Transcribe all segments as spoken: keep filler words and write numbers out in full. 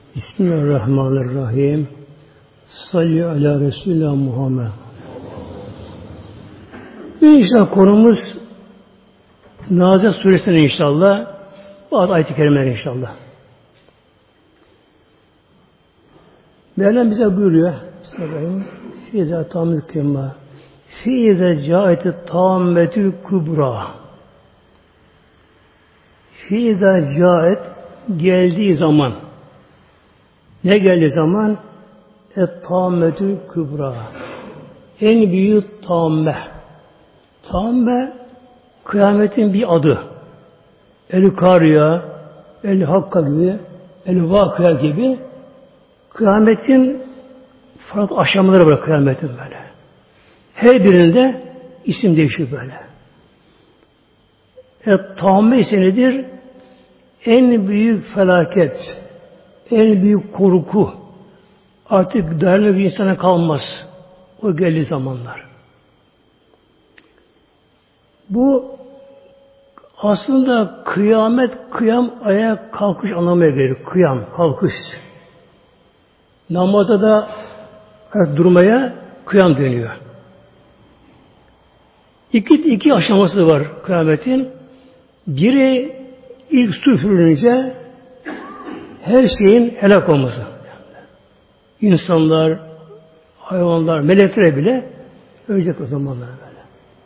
Bismillahirrahmanirrahim. Salli ala Resulullah Muhammed. İnşallah konumuz Nazihat Suresi'nin inşallah. Bazı ayet-i kerimeler inşallah. Mevlam bize buyuruyor. Bismillahirrahmanirrahim. Fîzâ tâmil kıyma. Fîzâ câeti tâmmetül kubra. Fîzâ câet geldiği zaman. Ne geldiği zaman? Et-tâmmetül kubra. En büyük tâmme. Tâmme kıyametin bir adı. El-Kâriya, El-Hakka gibi, El-Vâkıya gibi kıyametin farklı aşamaları var kıyametin böyle. Her birinde isim değişiyor böyle. Et-tâmme ise nedir? En büyük felaket, en büyük korku. Artık dayanma bir insana kalmaz. O geldiği zamanlar. Bu aslında kıyamet, kıyam ayağa kalkış anlamına gelir. Kıyam, kalkış. Namazda da durmaya kıyam deniyor. İki, iki aşaması var kıyametin. Biri ilk su üfürülünce her şeyin helak olması. İnsanlar, hayvanlar, melekler bile ölecek o zamanlar böyle.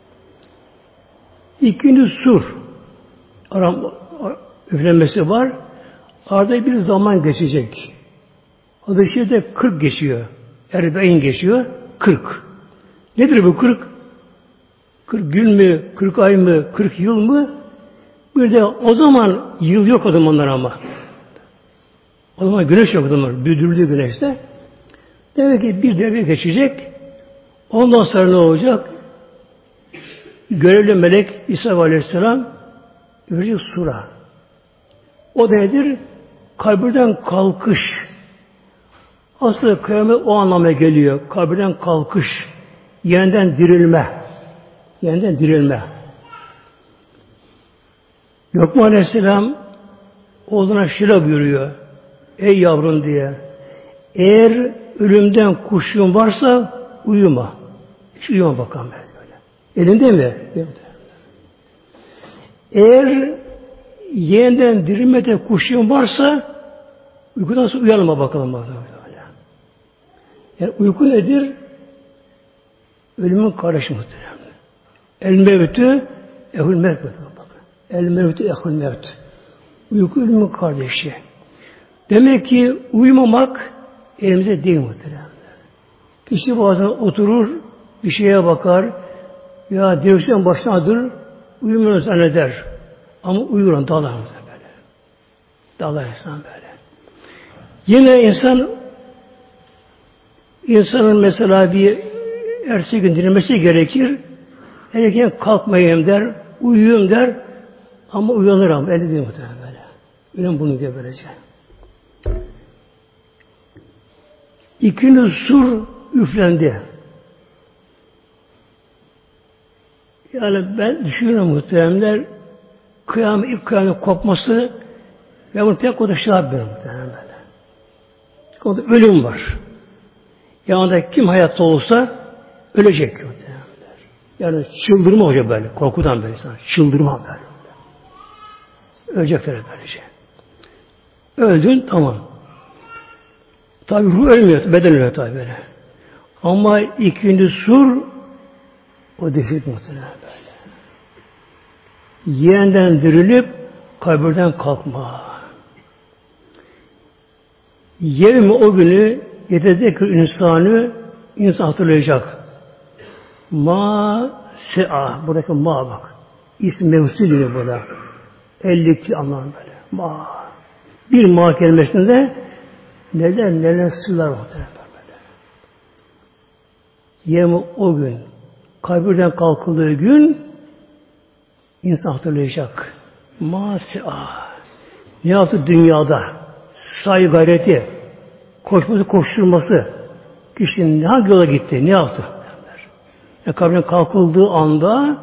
İkinci sur aram, üflenmesi var. Arada bir zaman geçecek. O da şeyde kırk geçiyor. Erbeğin geçiyor. Kırk. Nedir bu kırk? Kırk gün mü? Kırk ay mı? Kırk yıl mı? Bir de o zaman yıl yok o zamanlar ama. O zaman güneş yok o zaman. Büdürlüğü güneşte. Demek ki bir devre geçecek. Ondan sonra ne olacak? Görevli melek İsa Aleyhisselam verecek sura. O da nedir? Kabirden kalkış. Aslında kıyamet o anlama geliyor. Kabirden kalkış. Yeniden dirilme. Yeniden dirilme. Lokman Aleyhisselam oğluna şöyle buyuruyor. Ey yavrum diye. Eğer ölümden kuşun varsa uyuma. Hiç uyuma bakalım böyle. Elinde mi? Eğer yeniden dirilmede kuşun varsa uykudan sonra uyanma bakalım. Böyle. Yani uyku nedir? Ölümün kardeşi muhtemelen. El mevtü ehul mevt. El mevtü ehul mevt. Uyku ölümün kardeşi. Demek ki uyumamak elimize değil muhtemelen. Kişi bazen oturur, bir şeye bakar, ya direksiyon başına durur, uyumuyor zanneder. Ama uyuyor, dalar böyle. Dalar insan böyle. Yine insan, insanın mesela bir ertesi gün dinlemesi gerekir. Erken kalkmayayım der, uyuyayım der, ama uyanır ama, öyle değil muhtemelen böyle. Uyan bunu diye böylece. İkinci sur üflendi. Yani ben düşünüyorum muhteremler, kıyamet, ilk kıyamet kopması ve bunu pek o da şey yapıyorum muhteremler. Çünkü orada ölüm var. Yanında kim hayatta olsa ölecek muhteremler. Yani çıldırma olacak böyle, korkudan böyle insan, çıldırma böyle. Ölecekler böylece. Öldün, tamam. Tabi ruh ölmüyor, beden ölüyor tabi böyle. Ama ikinci sur o dehşet muhtemelen böyle. Yeniden dirilip kabirden kalkma. Yevmi o günü yetedekir insanı insan hatırlayacak. Ma se'a. Buradaki ma bak. İsmi mevsi diyor burada. elli iki anlamı böyle. Ma. Bir ma kelimesinde neler neler sırlar muhtemelen böyle. Yevmi o gün kabirden kalkıldığı gün insan hatırlayacak. Mâsi'a. Ne yaptı dünyada? Sahi gayreti, koşması, koşturması. Kişinin hangi yola gitti? Ne yaptı? Yani kabirden kalkıldığı anda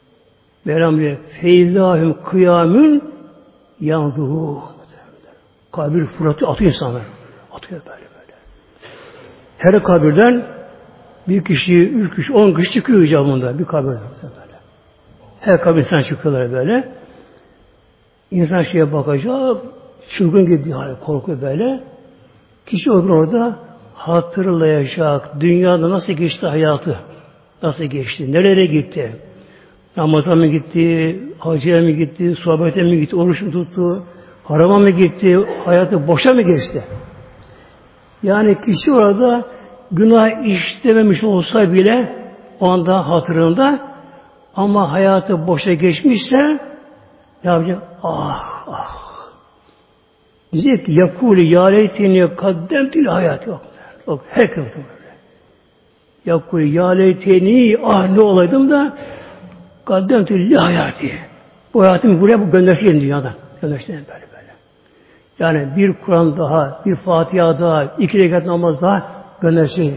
Mevlam diyor, feyzâhüm kıyâmün yanzuhu. Kabir fırlatıyor, atıyor insanlar. Atıyor böyle böyle. Her kabirden bir kişi, üç kişi, on kişi çıkıyor icabında. Bir kabirden böyle. Her kabir insan çıkıyorlar böyle. İnsan şeye bakacak, çılgın gibi hali, korkuyor böyle. Kişi orada hatırlayacak, dünyada nasıl geçti hayatı, nasıl geçti, nerelere gitti, namaza mı gitti, hacıya mı gitti, sohbete mi gitti, oruç mu tuttu, harama mı gitti, hayatı boşa mı geçti? Yani kişi orada günah işlememiş olsa bile o anda hatırında, ama hayatı boşa geçmişse ne yapacak? Ah ah. Diyecek ki yakûli yâ leyteni kaddemtül hayatı. Yok. Yok. Herkes böyle. Yakûli yâ leyteni, ah ne olaydım da kaddemtül hayatı. Bu hayatımı buraya bu gönderişlerim dünyadan. Gönderişlerim böyle böyle. Yani bir Kur'an daha, bir Fatiha daha, iki rekat namaz daha gönderişlerim.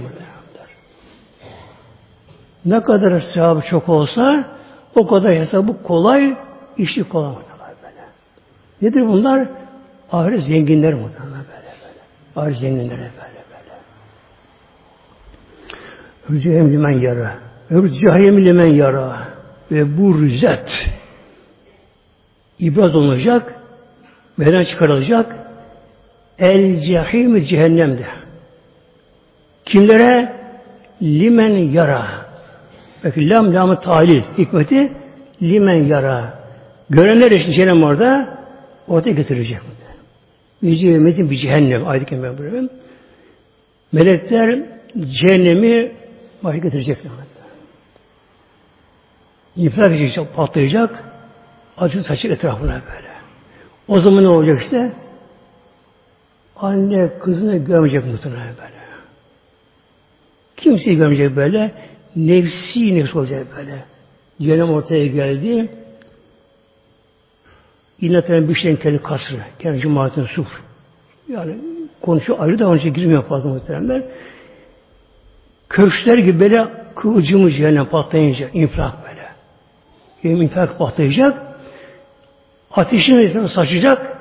Ne kadar sevabı çok olsa o kadar hesabı kolay, işi kolay böyle. Nedir bunlar? Ahiret zenginler muhtemelen böyle böyle. Ahiret zenginleri böyle böyle. Rücehim limen yara. Rücehim limen yara. Ve bu rüzet ibraz olacak, meydan çıkarılacak. El cehim cehennemde. Kimlere? Limen yara. Belki lam lam-ı talil hikmeti limen yara. Görenler için cehennem orada ortaya getirecek. Metin bir cehennem. Ayet-i Kerime buyuruyor. Melekler cehennemi başa getirecekler. İnfilak edecek, patlayacak. Acı saçı etrafına böyle. O zaman ne olacak işte? Anne kızını görmeyecek muhtemelen böyle. Kimseyi görmeyecek böyle. Nefsi nefsi olacak böyle. Cehennem ortaya geldi. İnnetenen bir şeyin kendi kasrı. Kendi cemaatin suf. Yani konuşuyor ayrı da onun için girmiyor fazla muhteremler. Köşkler gibi böyle kıvılcımı cehennem patlayınca infilak böyle. Yani infilak patlayacak. Ateşin üzerine saçacak.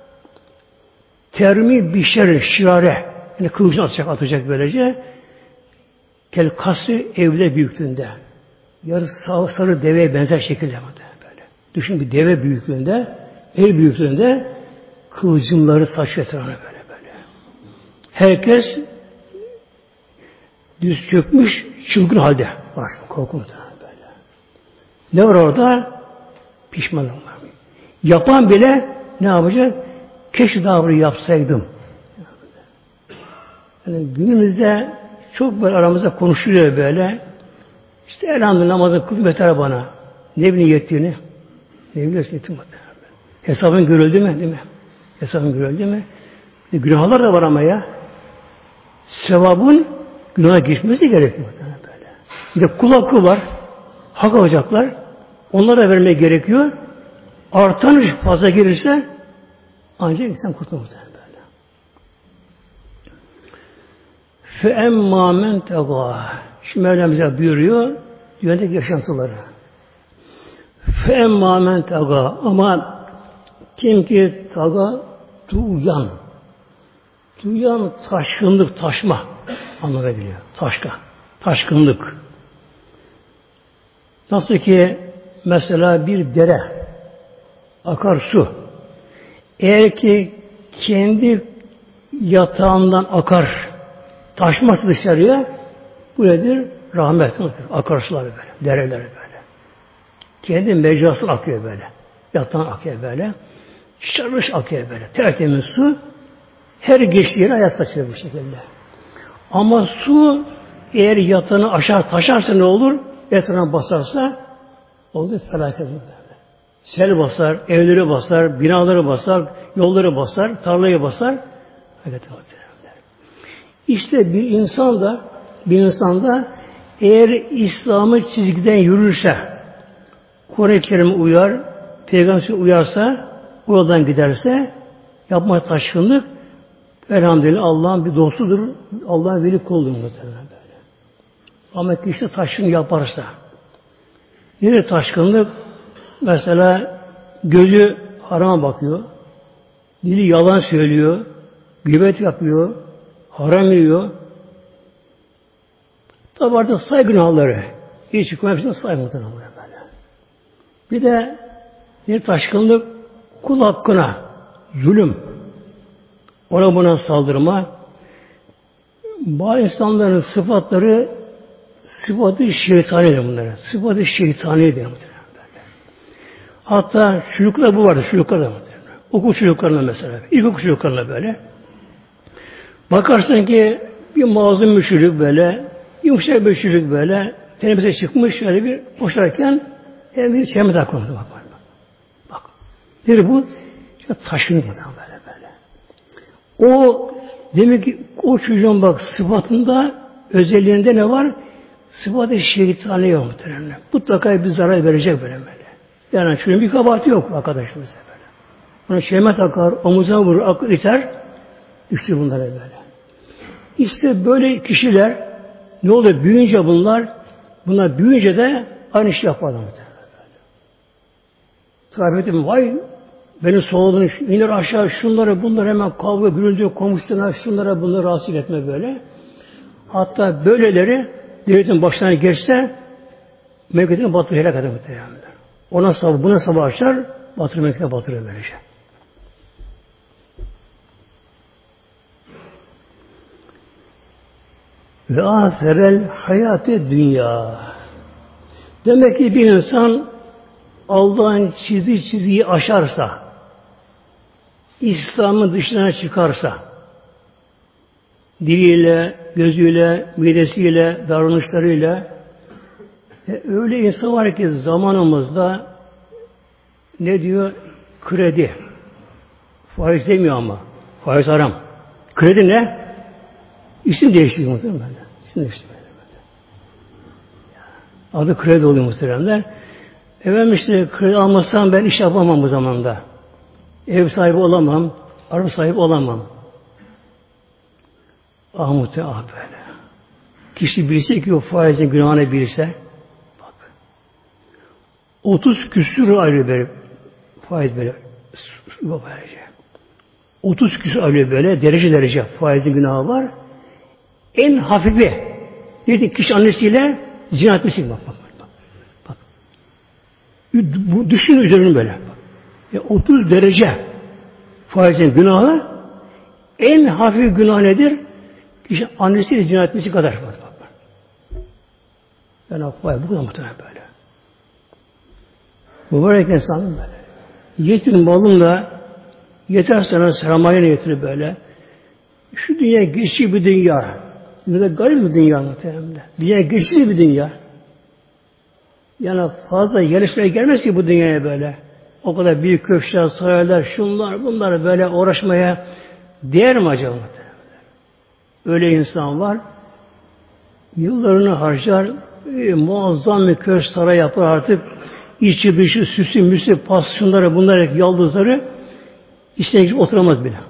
Termi bir şer, şirare. Yani kılıcını atacak, atacak böylece. Kel kasrı evde büyüklüğünde. Yarısı sarı deveye benzer şekilde böyle. Düşün bir deve büyüklüğünde, ev büyüklüğünde kılıcımları saçıyor etrafına böyle böyle. Herkes düz çökmüş, çılgın halde var. Korkunç böyle. Ne var orada? Pişmanlık var. Yapan bile ne yapacak? Keşke daha bunu yapsaydım. Yani günümüzde çok böyle aramızda konuşuluyor böyle. İşte elhamdülillah namazı kıl yeter bana. Ne bileyim yettiğini. Ne biliyorsun yetim bana. Hesabın görüldü mü? Değil mi? Hesabın görüldü mü? E, günahlar da var ama ya. Sevabın günaha geçmesi gerekiyor. Böyle. Bir de kul hakkı var. Hak alacaklar. Onlara vermeye gerekiyor. Artan fazla gelirse ancak insan kurtulur. فَاَمَّا مَنْ تَغَى Şimdi Mevlam bize buyuruyor dünyadaki yaşantıları. فَاَمَّا مَنْ تَغَى Ama kim ki taga tuğyan tuğyan taşkınlık, taşma anlamına geliyor. Taşka, taşkınlık. Nasıl ki mesela bir dere akar su. Eğer ki kendi yatağından akar taşması dışarıya bu nedir? Rahmet. Akarsular böyle. Dereler böyle. Kendi mecrası akıyor böyle. Yatağın akıyor böyle. Şarış akıyor böyle. Tertemiz su. Her geçtiği yere hayat saçıyor bu şekilde. Ama su eğer yatağını aşağı taşarsa ne olur? Etrafına basarsa olur felaket olur böyle. Sel basar, evleri basar, binaları basar, yolları basar, tarlayı basar. Evet, evet. İşte bir insan da bir insan da eğer İslam'ı çizgiden yürürse, Kur'an-ı Kerim'e uyar, Peygamber'e uyarsa, o yoldan giderse, yapma taşkınlık, elhamdülillah Allah'ın bir dostudur, Allah'ın veli kuludur muhtemelen böyle. Ama kişi taşkınlık yaparsa, nedir taşkınlık? Mesela gözü harama bakıyor, Dili yalan söylüyor, gıybet yapıyor, haram yiyor. Tabi artık say günahları. Hiç hükümetsinde saymadan ama böyle. Bir de bir taşkınlık, kul hakkına zulüm, ona buna saldırma. Bazı insanların sıfatları sıfatı şeytanidir bunlara. Sıfatı şeytanidir bunlara. Hatta çocuklar bu vardı, çocuklar da var. Okul çocuklarına mesela, ilkokul çocuklarına böyle. Bakarsın ki bir mazlum bir çocuk böyle, yumuşak bir çocuk böyle, teneffüse çıkmış şöyle bir koşarken hem bir çelme takıldı. Bak, bak, bak. Bak. Nedir bu? İşte taşınır böyle böyle. O demek ki o çocuğun bak sıfatında, özelliğinde ne var? Sıfatı şeytani yok muhtemelen. Mutlaka bir zarar verecek böyle böyle. Yani çocuğun bir kabahati yok arkadaşımız böyle. Ona çelme takar, omuzuna vurur, akıl iter, düştü bunlara böyle. İşte böyle kişiler ne oluyor? Büyüyünce bunlar, bunlar büyüyünce de aynı işi yaparlar. Tarif ettim, vay beni soğudun, iner aşağı şunları bunları hemen kavga gürültü komşularına şunlara bunları rahatsız etme böyle. Hatta böyleleri devletin başına geçse memleketini batırır, helak eder muhtemelen. Ona sabah, buna sabah açar, batırır memleketine batırır böylece. Ve aferel hayatı dünya. Demek ki bir insan Allah'ın çizdiği çizgiyi aşarsa, İslam'ın dışına çıkarsa, diliyle, gözüyle, midesiyle, davranışlarıyla e, öyle insan var ki zamanımızda ne diyor? Kredi. Faiz demiyor ama. Faiz haram. Kredi ne? İsim değiştiriyor muhtemelen. İsim değiştiriyor. Adı kredi oluyor muhtemelen. Efendim işte kredi almasam ben iş yapamam bu zamanda. Ev sahibi olamam, araba sahibi olamam. Ah muhtemelen ah böyle. Kişi bilse ki o faizin günahını bilse, bak. otuz küsür ayrı böyle faiz böyle. otuz küsür ayrı böyle derece derece faizin günahı var. En hafifi dedi kişi annesiyle zina etmesi bak bak bak. Bak. Bu düşün üzerine böyle. Bak. E, otuz derece faizin günahı en hafif günah nedir? Kişi annesiyle zina etmesi kadar. Bak, bak, bak. Yani faiz bu kadar muhtemelen böyle. Mübarek insanın böyle. Yetin malınla yeter sana sermayeni getirir böyle. Şu dünya geçici bir dünya. Ne de garip bir dünya muhtemelen. Dünya geçici bir dünya. Yani fazla yerleşmeye gelmez ki bu dünyaya böyle. O kadar büyük köşkler, saraylar, şunlar, bunlar böyle uğraşmaya değer mi acaba? Öyle insan var. Yıllarını harcar, e, muazzam bir köşk saray yapar artık. İçi dışı, süsü, müsü, pas, şunları, bunları, yaldızları içine geçip oturamaz bile.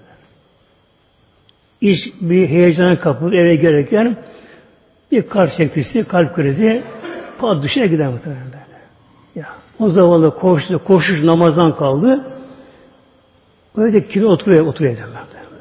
İş bir heyecana kapılır eve gelirken bir kalp çektisi, kalp krizi pat dışına gider muhtemelen böyle. Ya, o zavallı koştu, koşuş namazdan kaldı. Öyle kimi oturuyor, oturuyor demem.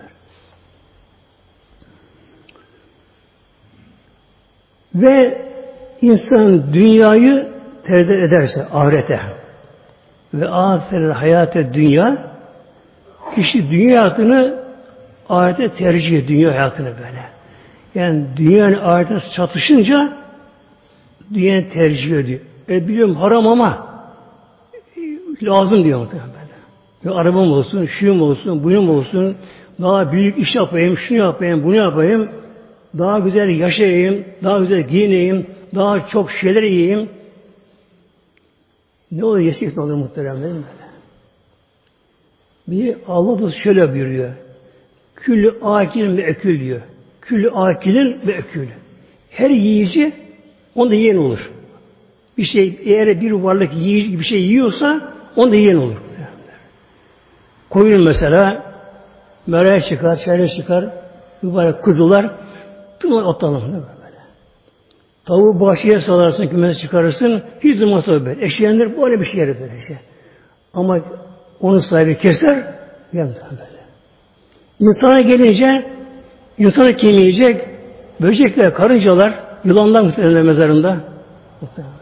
Ve insan dünyayı tercih ederse ahirete ve ahiret hayatı dünya kişi dünya hayatını ahirete tercih ediyor, dünya hayatını böyle. Yani dünyanın ahirete çatışınca dünyanı tercih ediyor. E biliyorum haram ama lazım diyor muhtemelen böyle. Ya arabam olsun, şuyum olsun, buyum olsun, daha büyük iş yapayım, şunu yapayım, bunu yapayım, daha güzel yaşayayım, daha güzel giyineyim, daha çok şeyler yiyeyim. Ne olur yeşil olur muhtemelen değil mi böyle? Bir Allah da şöyle buyuruyor. Küllü akilin ve ekül diyor. Küllü akilin ve ekül. Her yiyici onda yiyen olur. Bir şey eğer bir varlık yiyici bir şey yiyorsa onda yiyen olur. Koyun mesela meraya çıkar, çayına çıkar, mübarek kuzular tümler otlanır böyle. Tavuğu bahçeye salarsın, kümese çıkarırsın, hiç durmaz böyle. Eşeğindir, böyle bir şey yeri böyle şey. Ama onun sahibi keser, Yani böyle. İnsana gelince insanı kim yiyecek? Böcekler, karıncalar, yılanlar muhtemelen mezarında. Muhtemelen.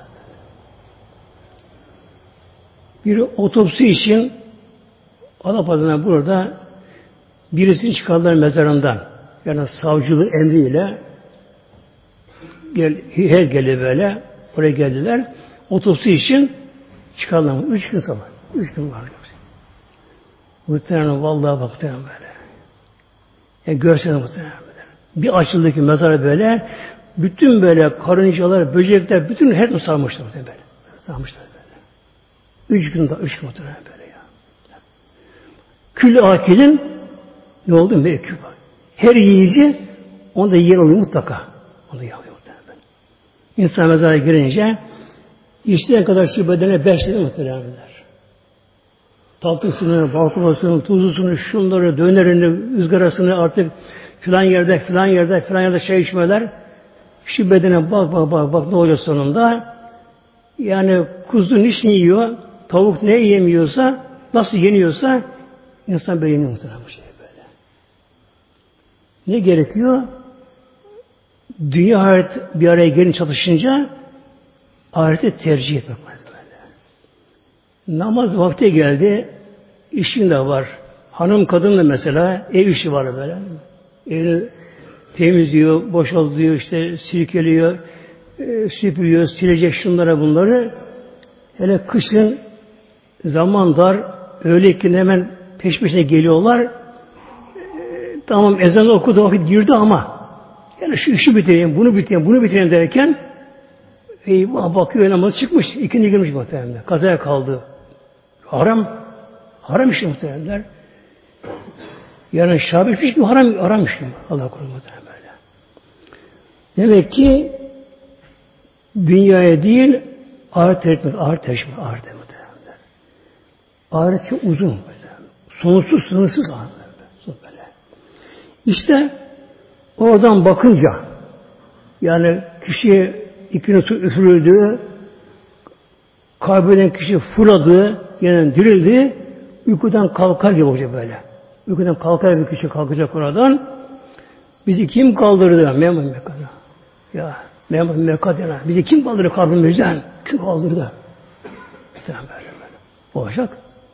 Bir otopsi için Alapada'dan burada birisini çıkardılar mezarından. Yani savcılığı emriyle gel, her geldi böyle. Oraya geldiler. Otopsi için çıkardılar. Üç gün sonra. Üç gün var. Muhtemelen vallahi baktım böyle. Yani görsene muhtemelen böyle. Bir açıldı ki mezara böyle bütün böyle karıncalar, böcekler bütün her türlü sarmışlar muhtemelen böyle. Sarmışlar böyle. Üç gün daha, üç gün muhtemelen böyle ya. Kül akilin ne oldu mu? Her yiyici onu da yer oluyor mutlaka. Onu da yer oluyor muhtemelen böyle. İnsan mezara girince İşten kadar şu bedene beslenir muhtemelenler. Tatlısını, balkonasını, tuzlusunu, şunları, dönerini, ızgarasını artık filan yerde, filan yerde, filan yerde şey içmeler. Şu bedene bak, bak, bak, bak ne olacak sonunda. Yani kuzu niçin yiyor, tavuk ne yemiyorsa, nasıl yeniyorsa insan böyle yeniyor muhtemelen bu şey böyle. Ne gerekiyor? Dünya hayat bir araya gelin çatışınca ahireti tercih etmek var böyle. Namaz vakti geldi, işin de var. Hanım kadın da mesela ev işi var böyle. Evini temizliyor, boşaltıyor, işte silkeliyor, e, süpürüyor, silecek şunlara bunları. Hele kışın zaman dar, öğleyken hemen peş peşine geliyorlar. E, tamam ezanı okudu vakit girdi ama yani şu işi bitireyim, bunu bitireyim, bunu bitireyim derken eyvah bakıyor namaz çıkmış. İkindi girmiş muhtemelen. Kazaya kaldı. Haram. Haram işi muhtemelen. Yani şabi hiç mi haram, haram işi mi? Allah korusun muhtemelen böyle. Demek ki dünyaya değil ahiret etmek, ahiret etmek, ahiret etmek muhtemelen. Ahiret çok uzun muhtemelen. Sonsuz, sınırsız ahiret. Böyle. İşte oradan bakınca yani kişiye İkini su üfürüldü, kalbinden kişi fırladı, yeniden dirildi, uykudan kalkar gibi olacak böyle. Uykudan kalkar bir kişi kalkacak oradan. Bizi kim kaldırdı? Memur Mekka'da. Ya Memur Mekka'da. Bizi kim kaldırdı kalbimizden? Kim kaldırdı? Böyle böyle. Olacak.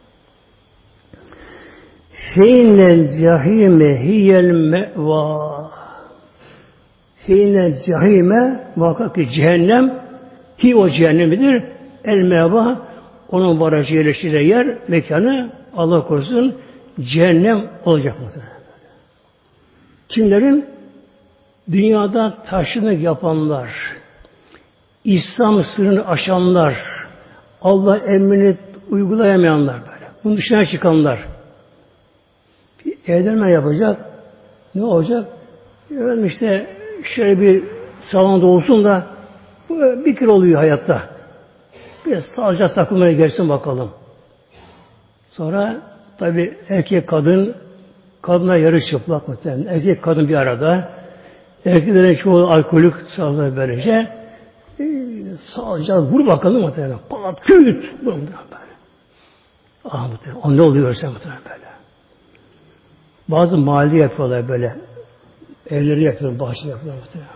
Feynel cahime hiyel meva. Feynel cahime muhakkak ki cehennem ki o cehennemidir. El meva onun barajı yerleştiği yer, mekanı Allah korusun cehennem olacak muhtemelen. Kimlerin? Dünyada taşkınlık yapanlar, İslam sınırını aşanlar, Allah emrini uygulayamayanlar böyle. Bunun dışına çıkanlar. Bir evlenme yapacak. Ne olacak? Efendim işte şöyle bir salonda olsun da bir kere oluyor hayatta. Bir sadece takılmaya gelsin bakalım. Sonra tabi erkek kadın kadına yarı çıplak muhtemelen. Erkek kadın bir arada. Erkeklerin çoğu alkolik sağlar böylece. Ee, sadece vur bakalım muhtemelen. Pat küt. Böyle. Ah muhtemelen. O ne oluyor sen muhtemelen böyle. Bazı mahalle yapıyorlar böyle. Evleri yapıyorlar, bahçe yapıyorlar muhtemelen.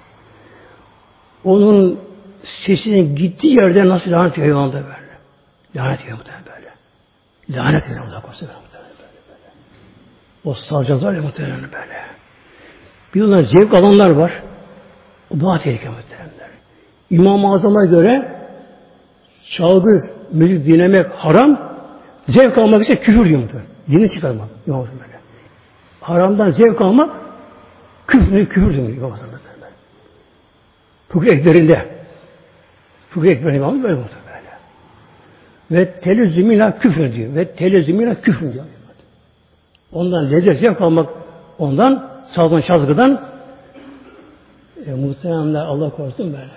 Onun sesinin gittiği yerde nasıl lanet yiyor onda böyle. Lanet yiyor muhtemelen böyle. Lanet yiyor muhtemelen böyle, böyle. O salacaklar ya muhtemelen böyle. Bir ondan zevk alanlar var. O daha tehlikeli muhtemelen. İmam-ı Azam'a göre çalgı, müzik dinlemek haram, zevk almak ise küfür diyor muhtemelen. Dini çıkarmak. İmam-ı Azam böyle. Haramdan zevk almak küfür, küfür diyor İmam-ı Azam muhtemelen. Fıkıh ekberinde. Fıkıh ekberinde İmam-ı böyle muhtemelen. Ve telezzümüyle küfür diyor. Ve telezzümüyle küfür diyor. Ondan lezzet zevk almak, ondan sağdan çalgıdan e, muhtemelenler Allah korusun böyle.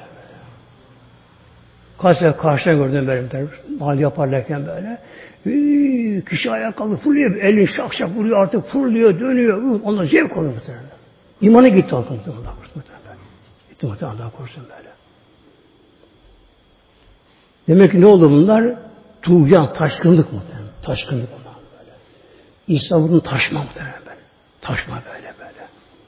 Kaç sefer karşıdan gördüm böyle. Mal yaparlarken böyle. Ee, kişi ayağa kalkıp fırlıyor. Elini şak şak vuruyor artık fırlıyor, dönüyor. Ondan zevk oluyor muhtemelen. İmanı gitti Allah korusun. Allah korusun muhtemelen. Gitti muhtemelen Allah korusun böyle. Demek ki ne oldu bunlar? Tuğyan, taşkınlık muhtemelen. Taşkınlık bunlar böyle. İnsan bunu taşma muhtemelen böyle. Taşma böyle böyle.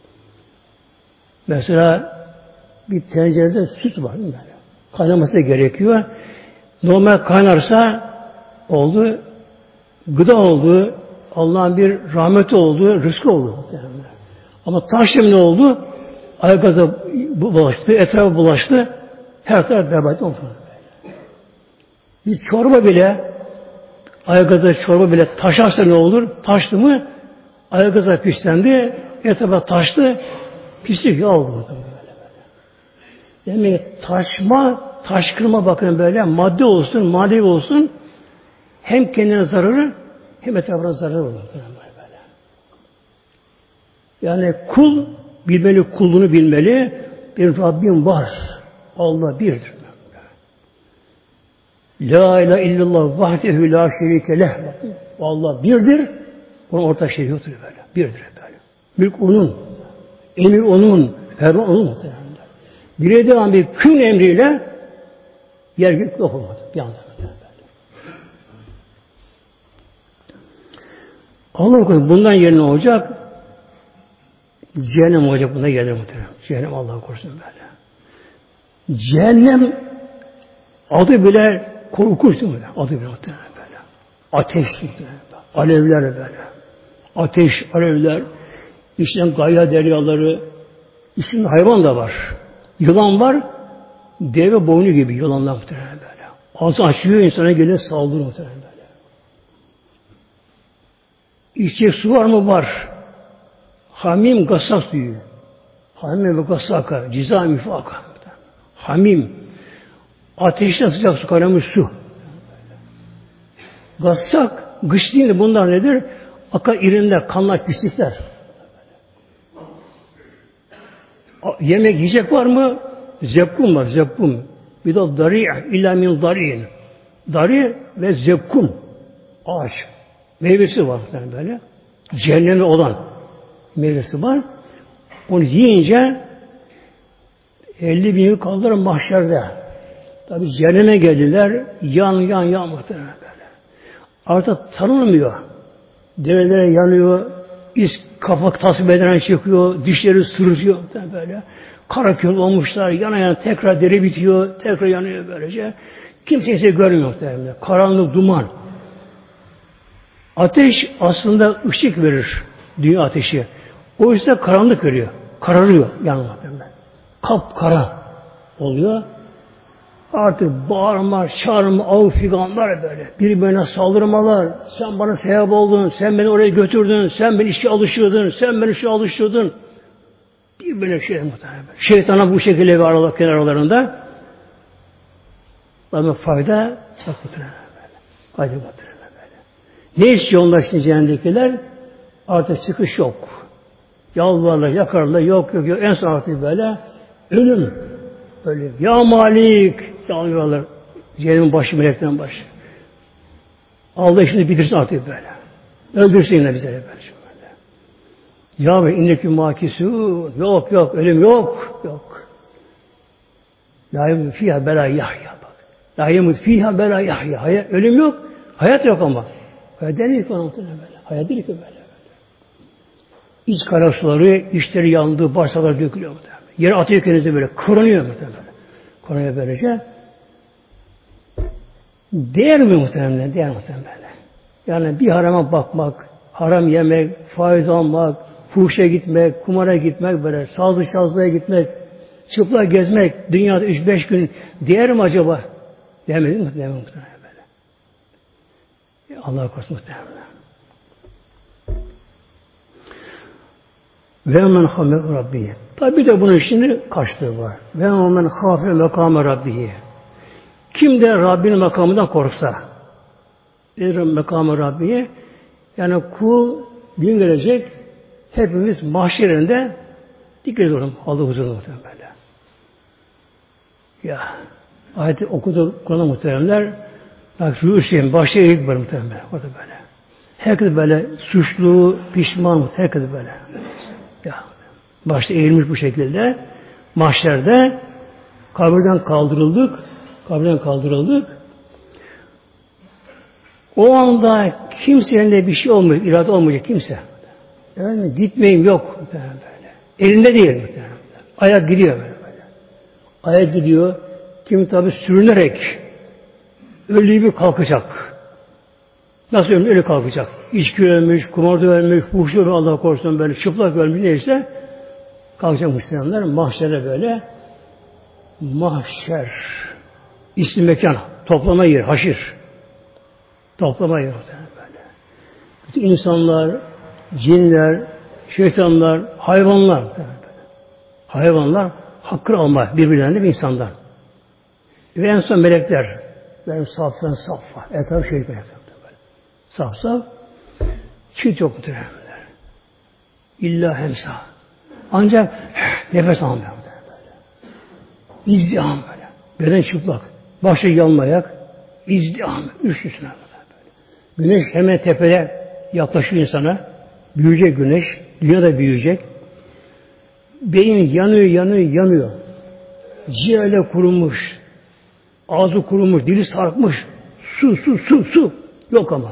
Mesela bir tencerede süt var değil mi böyle? Kaynaması gerekiyor. Normal kaynarsa oldu, gıda oldu, Allah'ın bir rahmeti oldu, rızkı oldu. Ama taşım ne oldu? Aygaza bulaştı, etrafa bulaştı, her taraf berbat oldu. Bir çorba bile, aygaza çorba bile taşarsa ne olur? Taştı mı, aygaza pislendi, etrafa taştı, pislik yağ oldu. Demek taşma, taşkırma bakın böyle, madde olsun, manevi olsun, hem kendine zararı, hem etrafına zararı olur. Böyle. Yani kul, bilmeli, kulluğunu bilmeli, bir Rabbim var, Allah birdir. La ilahe illallah vahdehu la şerike leh. Allah birdir, onun ortak şeriği yoktur böyle, birdir böyle. Mülk onun, emir onun, ferman onun muhtemelen. Dilediği an bir kün emriyle yer gök yok olmadı. Bir anda. Allah korusun bundan yerine olacak cehennem olacak bundan yerine muhtemelen. Cehennem Allah korusun böyle. Cehennem adı bile korkunçtu mu? Adı bile muhtemelen böyle. Ateş muhtemelen. Alevler böyle. Ateş, alevler, içinden gaya deryaları, içinde hayvan da var. Yılan var, deve boynu gibi yılanlar muhtemelen böyle. Ağzı açıyor, insana geliyor, saldırıyor muhtemelen böyle. İçecek su var mı? Var. Hamim gassak suyu. Hamim ve gassaka, ciza müfaka. Hamim, ateşten sıcak su kaynamış su. Gassak, gış değil, bunlar nedir? Akar irinler, kanlar, pislikler. Yemek yiyecek var mı? Zekkum var, zekkum. Bir de dari' illa min dari'in. Dari ve zekkum. Ağaç. Meyvesi var böyle. Cehenneme olan meyvesi var. Onu yiyince elli bin yıl kaldılar mahşerde. Tabi cehenneme geldiler. Yan yan yan muhtemelen böyle. Artık tanınmıyor. Develere yanıyor. İz kafa tasvip eden çıkıyor, dişleri sürtüyor böyle. Kara kül olmuşlar, yana yana tekrar deri bitiyor, tekrar yanıyor böylece. Kimse kimse görmüyor muhtemelen. Karanlık, duman. Ateş aslında ışık verir, dünya ateşi. O yüzden karanlık veriyor, kararıyor yanıyor muhtemelen. Kapkara oluyor. Artık bağırma, çağırma, av figanlar böyle. Birbirine saldırmalar. Sen bana sevap oldun, sen beni oraya götürdün, sen beni işe alıştırdın, sen beni işe alıştırdın. Birbirine şey muhtemelen. Şeytana bu şekilde bir aralık kenarlarında. Ama fayda yok muhtemelen böyle. Fayda muhtemelen böyle. Ne istiyor onlar şimdi cehennemdekiler? Artık çıkış yok. Yalvarlar, yakarlar, yok yok yok. En son artık böyle ölüm. Ölüm. Ya Malik! Yalvarlar. Cehennemin başı, meleklerin başı. Allah şimdi bitirsin artık böyle. Öldürsün yine bize böyle. Ya ve innekü makisûn. Yok yok, ölüm yok. Yok. La yemut fîhâ belâ yahya bak. La yemut fîhâ belâ yahya. Hayat, ölüm yok. Hayat yok ama. Hayat deniyor ki ona böyle. Hayat değil ki böyle. böyle. İç kara suları, içleri yandı, bağırsaklar dökülüyor muhtemelen. Yere atıyor kendinizi böyle. Kırınıyor muhtemelen. Kırınıyor böylece. Değer mi muhtemelen? Değer muhtemelen. Yani bir harama bakmak, haram yemek, faiz almak, fuhuşa gitmek, kumara gitmek, böyle sazlı şazlıya gitmek, çıplak gezmek, dünyada üç beş gün değer mi acaba? Değmedi mi? Değmedi muhtemelen böyle. Allah korusun muhtemelen. Ve men hâme Rabbihi. Tabi de bunun şimdi kaçtığı var. Ve men hâfe mekâme Rabbihi. Kim de Rabbinin makamından korksa, bir makamı Rabbiye, yani kul gün gelecek, hepimiz mahşerinde dikkat ediyorum Allah huzurunda böyle. Ya ayeti okudu Kur'an'da muhteremler, bak şu şeyin başta eğik var muhteremler orada böyle. Herkes böyle suçlu, pişman, herkes böyle. Ya başta eğilmiş bu şekilde mahşerde kabirden kaldırıldık. Kabirden kaldırıldık. O anda kimsenin de bir şey olmayacak, irade olmayacak kimse. Yani gitmeyeyim yok. Böyle. Elinde değil. Ayak gidiyor böyle. böyle. Ayak gidiyor. Kim tabi sürünerek ölü gibi kalkacak. Nasıl ölmüş? Ölü kalkacak. İçki ölmüş, kumarda ölmüş, fuhuşu ölmüş, Allah korusun böyle çıplak ölmüş neyse kalkacak Müslümanlar. Mahşere böyle mahşer isim mekan, toplama yeri, haşir. Toplama yeri böyle. Bütün insanlar, cinler, şeytanlar, hayvanlar böyle. Hayvanlar hakkını alma birbirlerine bir insanlar. Ve en son melekler. Benim saftan saffa. Etrafı şey melekler. Saf saf. Çift yok muhtemelen. İlla hemsa. Ancak nefes almıyor. Böyle. İzdiham böyle. Beden çıplak. Başı yanmayak. İzdiham. Üst üstüne böyle. Güneş hemen tepede yaklaşıyor insana. Büyüyecek güneş. Dünya da büyüyecek. Beyin yanıyor, yanıyor, yanıyor. Ciğerle kurumuş. Ağzı kurumuş, dili sarkmış. Su, su, su, su. Yok ama.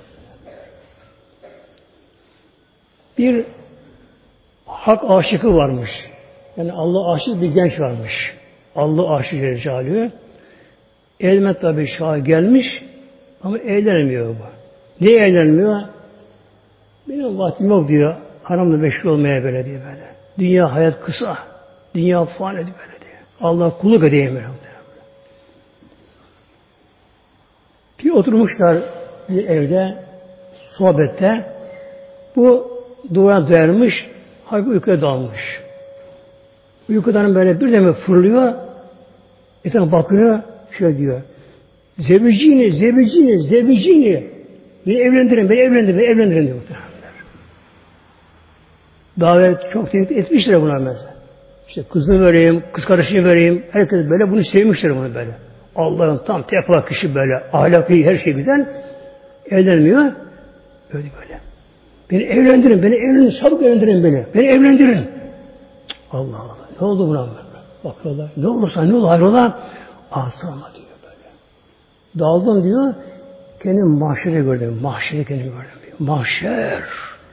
Bir hak aşıkı varmış. Yani Allah aşık bir genç varmış. Allah aşık Celle. Elime tabi şah gelmiş ama eğlenmiyor bu. Niye eğlenmiyor? Benim vaktim yok diyor. Haramla meşgul olmaya böyle diye böyle. Dünya hayat kısa. Dünya fani böyle diye. Allah kulluk edeyim böyle. Bir oturmuşlar bir evde sohbette. Bu duvara dayanmış, halbuki uykuya dalmış. Uykudan böyle bir deme fırlıyor, etrafına bakıyor, şöyle diyor. Zevcini, zevcini, zevcini. Beni evlendirin, beni evlendirin, beni evlendirin diyor. Davet çok tehdit etmişler buna mesela. İşte kızını vereyim, kız kardeşini vereyim. Herkes böyle bunu sevmişler bunu böyle. Allah'ın tam tekva kişi böyle, ahlakı her şey güzel. Evlenmiyor. Öyle böyle. Beni evlendirin, beni evlendirin, çabuk evlendirin beni. Beni evlendirin. Allah Allah. Ne oldu buna böyle? Bakıyorlar. Ne olursa ne olur hayrola? Asama diyor böyle. Daldım diyor. Kendim mahşere gördüm. Mahşere kendim gördüm diyor. Mahşer.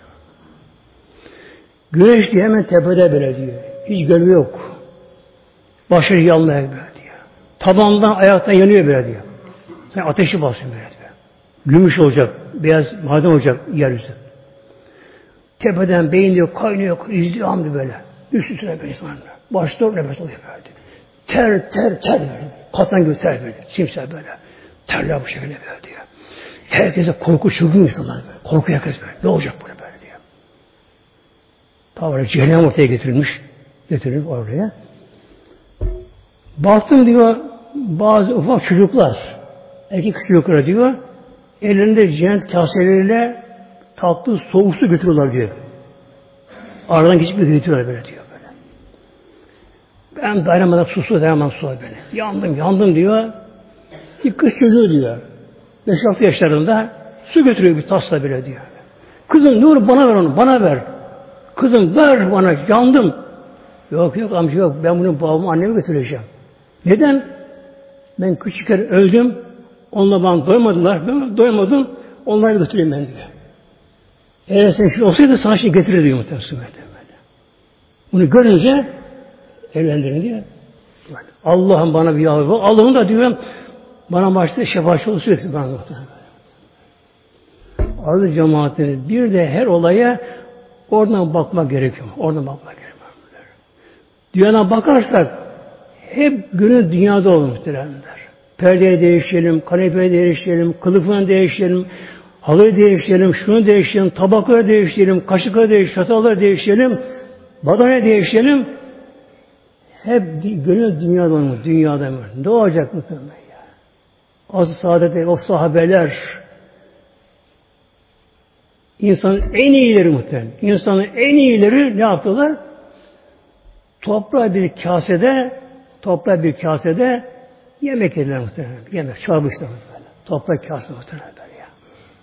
Güneş diye hemen tepede böyle diyor. Hiç gölge yok. Başı yanmaya böyle diyor. Tabandan ayaktan yanıyor böyle diyor. Sen ateşi basıyor böyle diyor. Gümüş olacak, beyaz maden olacak yeryüzü. Tepeden beyin diyor, kaynıyor, izdiham diyor böyle. Üst üstüne böyle insanlar. Başta nefes alıyor böyle. Ter, ter, ter böyle. Katan gibi ter böyle. Simsel böyle. Terler bu şekilde böyle diyor. Herkese korku çılgın insanlar böyle. Korku herkes böyle. Ne olacak böyle böyle diyor. Tabi cehennem ortaya getirilmiş. Getirilmiş oraya. Baktım diyor, bazı ufak çocuklar, erkek çocuklar diyor, ellerinde cennet kaseleriyle tatlı soğuk su götürüyorlar diyor. Aradan geçip götürüyorlar böyle diyor böyle. Ben dayanamadan susuz dayanamadan su böyle. Yandım yandım diyor. Bir kız çocuğu diyor. beş altı yaşlarında su götürüyor bir tasla böyle diyor. Kızım ne olur bana ver onu bana ver. Kızım ver bana yandım. Yok yok amca yok ben bunu babamı anneme götüreceğim. Neden? Ben küçükken öldüm. Onunla bana doymadılar. Ben doymadım. Onları götüreyim ben diyor. Eğer sen şimdi olsaydı sana şimdi getirir diyor muhtemelen. Bunu görünce evlendirin diyor. Allah'ım bana bir yavru. Allah'ım da diyor bana başta şefaatçi olsun sürekli bana muhtemelen. Aziz cemaatiniz bir de her olaya oradan bakmak gerekiyor. Oradan bakmak gerekiyor. Dünyadan bakarsak hep gönül dünyada olur muhtemelenler. Perdeyi değiştirelim, kanepeyi değiştirelim, kılıfını değiştirelim, halıyı değiştirelim, şunu değiştirelim, tabakları değiştirelim, kaşıkları değiştirelim, çatalları değiştirelim, badane değiştirelim. Hep gönül dünyada olur, dünyada mı? Ne olacak muhtemelen ya? Az-ı saadete, o sahabeler, insanın en iyileri muhtemelen. İnsanın en iyileri ne yaptılar? Toprağı bir kasede, toprağı bir kasede yemek yediler muhtemelen. Yemek, çorba içtiler muhtemelen. Toprak kasede muhtemelen böyle ya.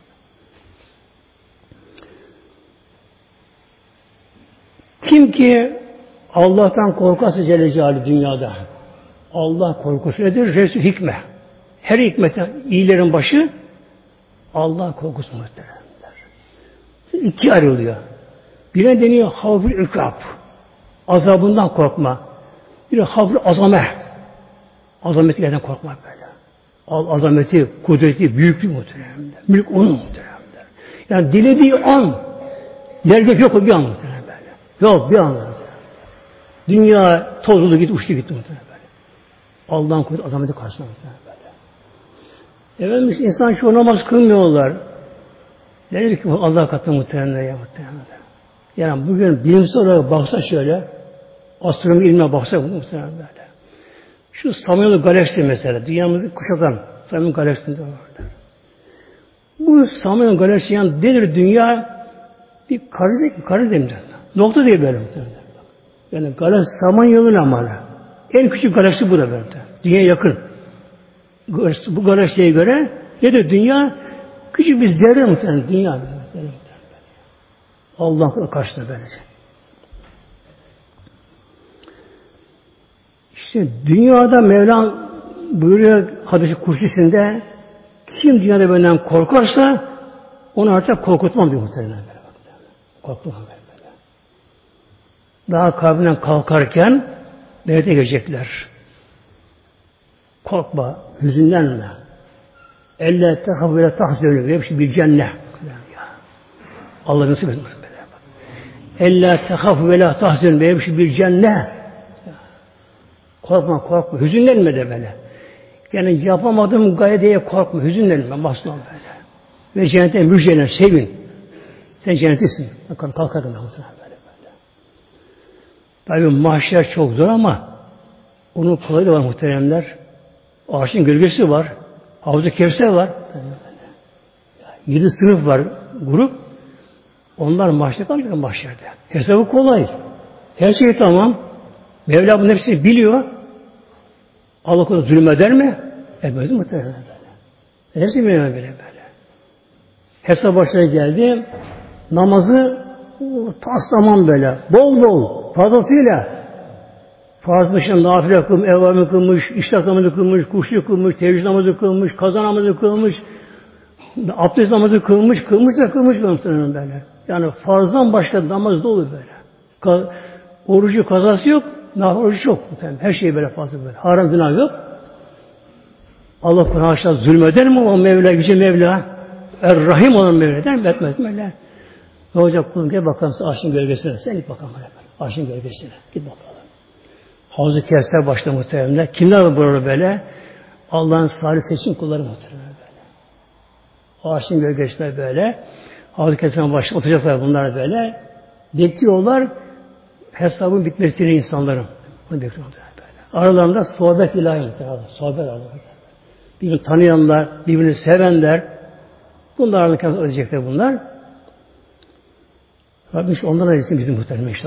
Kim ki Allah'tan korkarsa Celle Celaluhu dünyada, Allah korkusu nedir? Resul hikme. Her hikmetten iyilerin başı Allah korkusu muhteremler. İki ayrılıyor. Birine deniyor havful ikab. Azabından korkma. Bir havful azame. Azametinden korkmak böyle. Azameti, kudreti, büyüklüğü muhteremler. Mülk onun muhteremler. Yani dilediği an yer gök yok bir an muhteremler böyle. Yok bir an. Dünya tozuldu gitti, uçtu gitti muhteremler böyle. Allah'ın kudreti azameti karşısında muhteremler böyle. Efendimiz insan şu namaz kılmıyorlar. Denir ki Allah katında muhteremler ya muhteremler. Yani bugün bilimsel olarak baksa şöyle, astronomi ilmine baksa muhteremler böyle. Şu Samanyolu galaksi mesela, dünyamızı kuşatan Samanyolu galaksinde vardır. Bu Samanyolu galaksi yani denir dünya bir kare değil mi? Kare değil mi? Nokta değil böyle muhtemelen. Yani galaksi Samanyolu'nun amalı. En küçük galaksi bu da böyle. Dünyaya yakın. Bu galaksiye göre nedir dünya? Küçük bir zerre muhtemelen. Dünya böyle. Allah'ın karşısında böylece. İşte dünyada Mevlam buyuruyor hadis-i kutsisinde kim dünyada benden korkarsa onu artık korkutmam diyor muhtemelen. Korkutmam böyle. Daha kabrinden kalkarken nerede gelecekler? Korkma, hüzünlenme. Elle tehaf ve tahzönü ve bir cennet. Allah nasip etmesin böyle. Elle tehaf ve tahzönü ve bir cennet. Korkma, korkma. Hüzünlenme de böyle. Yani yapamadığım gaye diye korkma. Hüzünlenme. Mahzun ol böyle. Ve cennete müjdelen, sevin. Sen cennetisin. Kalkarım. Böyle, böyle. Tabii mahşer çok zor ama onun kolayı da var muhteremler. Ağaçın gölgesi var. Havuz-u Kevser var. Yedi sınıf var grup. Onlar mahşerde kalacak mahşerde. Hesabı kolay. Her şey tamam. Mevla bunun hepsini biliyor. Allah konuda zulüm eder mi? Etmez mi muhtemelen böyle. Hepsi biliyor böyle böyle. Hesap başına geldi. Namazı taslaman böyle. Bol bol. Fazlasıyla. Farz dışında nafile kılmış, evvamı kılmış, iştah namazı kılmış, kuşlu kılmış, teheccüd namazı kılmış, kaza namazı kılmış, abdest namazı kılmış, kılmış da kılmış muhtemelen böyle. Yani farzdan başka namaz da olur böyle. Ka- orucu kazası yok. Nafile orucu yok. Her şey böyle fazla böyle. Haram günah yok. Allah Kur'an aşağı zulmeder mi o Mevla, yüce Mevla? Er-Rahim olan Mevla eder mi? Etmez mi? Öyle. Ne olacak kulum? Gel bakalım arşın gölgesine. Sen git bakalım. Arşın gölgesine. Git bakalım. Havuz-u Kevser başta muhteremler. Kimler var burada böyle? Allah'ın salih seçim kulları muhteremler böyle. Arşın gölgesine böyle. Havuz-u Kevser'e başta oturacaklar bunlar böyle. Bekliyorlar. Hesabın bitmesini insanların. Bunu bekliyorlar böyle. Aralarında sohbet ilahi muhtemelen. Sohbet aralarında. Birbirini tanıyanlar, birbirini sevenler. Bunlar aralarında ödeyecekler bunlar. Rabbim şu ondan ayırsın bizim muhtemelen inşallah.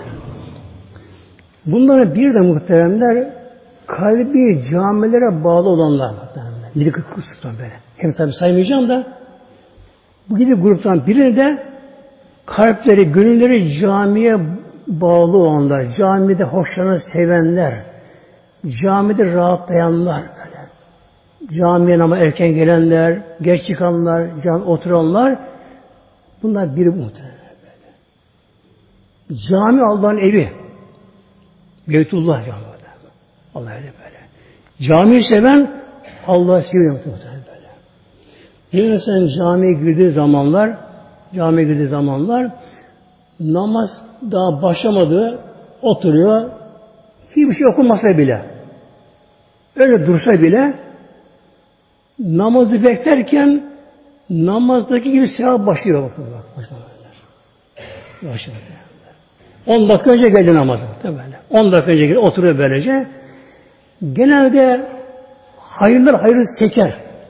Bunlara bir de muhteremler kalbi camilere bağlı olanlar muhteremler. Yedi kırk gruptan böyle. Hem tabi saymayacağım da bu gibi gruptan birini de kalpleri, gönülleri camiye bağlı olanlar, camide hoşlanan sevenler, camide rahatlayanlar böyle. Camiye ama erken gelenler, geç çıkanlar, cami oturanlar bunlar biri muhteremler böyle. Cami Allah'ın evi. Beytullah cami. Allah öyle böyle. Camiyi seven Allah'ı seviyor muhtemelen böyle. Yine sen camiye girdiği zamanlar, camiye girdiği zamanlar namaz daha başlamadı, oturuyor. Hiçbir şey okunmasa bile, öyle dursa bile namazı beklerken namazdaki gibi sevap başlıyor. Başlıyor. On dakika önce geldi namazı. On dakika önce geldi, oturuyor böylece. Genelde hayırlar hayırlı çeker.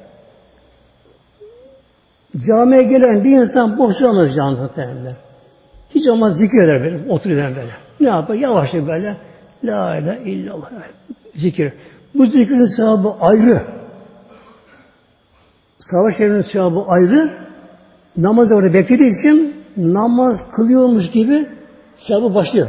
Camiye gelen bir insan boş duramaz camide. Hiç ama zikreder böyle, oturuyor böyle. Ne yapar? Yavaşça böyle. La ilahe illallah. Zikir. Bu zikrin sevabı ayrı. Savaş yerinin sevabı ayrı. Namazı orada beklediği için namaz kılıyormuş gibi sevabı başlıyor.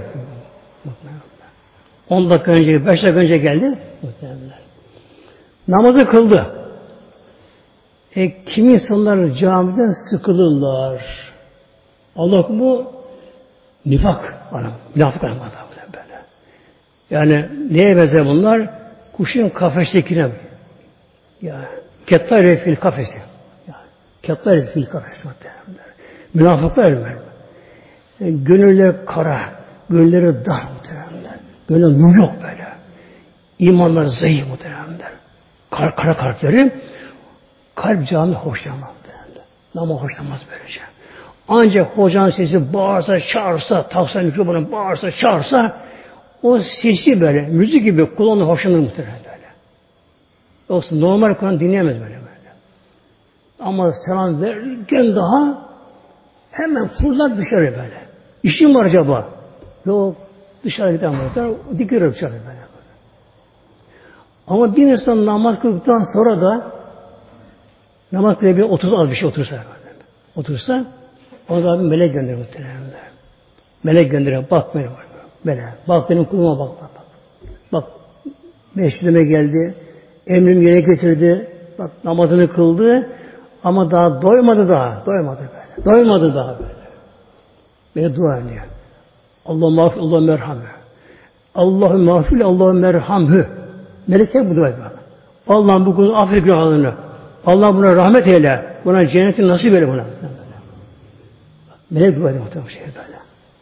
On dakika önce, beş dakika önce geldi. Muhtemelen. Namazı kıldı. E, kimi insanlar camiden sıkılırlar. Allah bu nifak. Münafık adam böyle. Yani neye benzer bunlar? Kuşun kafestekine. Ya kettare fil kafesi. Kettare fil kafesi. Münafıklar öyle. Yani gönülleri kara, gönülleri dar muhtemelen. Gönül nur yok böyle. İmanlar zayıf muhtemelen. Kara, kara kalpleri kalp canı hoşlanmaz. Ama hoşlanmaz böylece. Ancak hocanın sesi bağırsa, çağırsa, taksa mikrofonu bağırsa, çağırsa o sesi böyle, müzik gibi kulağına hoşlanır muhtemelen böyle. Yoksa normal Kur'an dinleyemez böyle böyle. Ama selam verirken daha hemen fırlar dışarı böyle. İşim var acaba? Yok, dışarı giden muhtemelen dikiyor dışarı böyle, böyle. Ama bir insan namaz kıldıktan sonra da namaz kılıyor bir otuz az bir şey otursa böyle. Otursa ona da bir melek gönderir muhtemelen. Melek gönderiyor. Bak böyle var. Böyle. Bak benim kuluma bak bak bak. Bak mescidime geldi. Emrim yerine getirdi. Bak namazını kıldı. Ama daha doymadı daha. Doymadı böyle. Doymadı daha böyle. Böyle dua ediyor. Allah mağfir, Allah merhamı. Allah'ı mağfir, Allah merhamı. Melek hep bu dua ediyor. Allah'ım bu kulun affet günahlarını. Allah buna rahmet eyle. Buna cenneti nasip eyle buna. Melek dua ediyor muhtemelen şey böyle.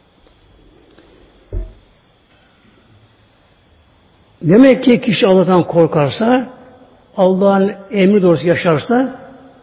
Demek ki kişi Allah'tan korkarsa, Allah'ın emri doğrusu yaşarsa,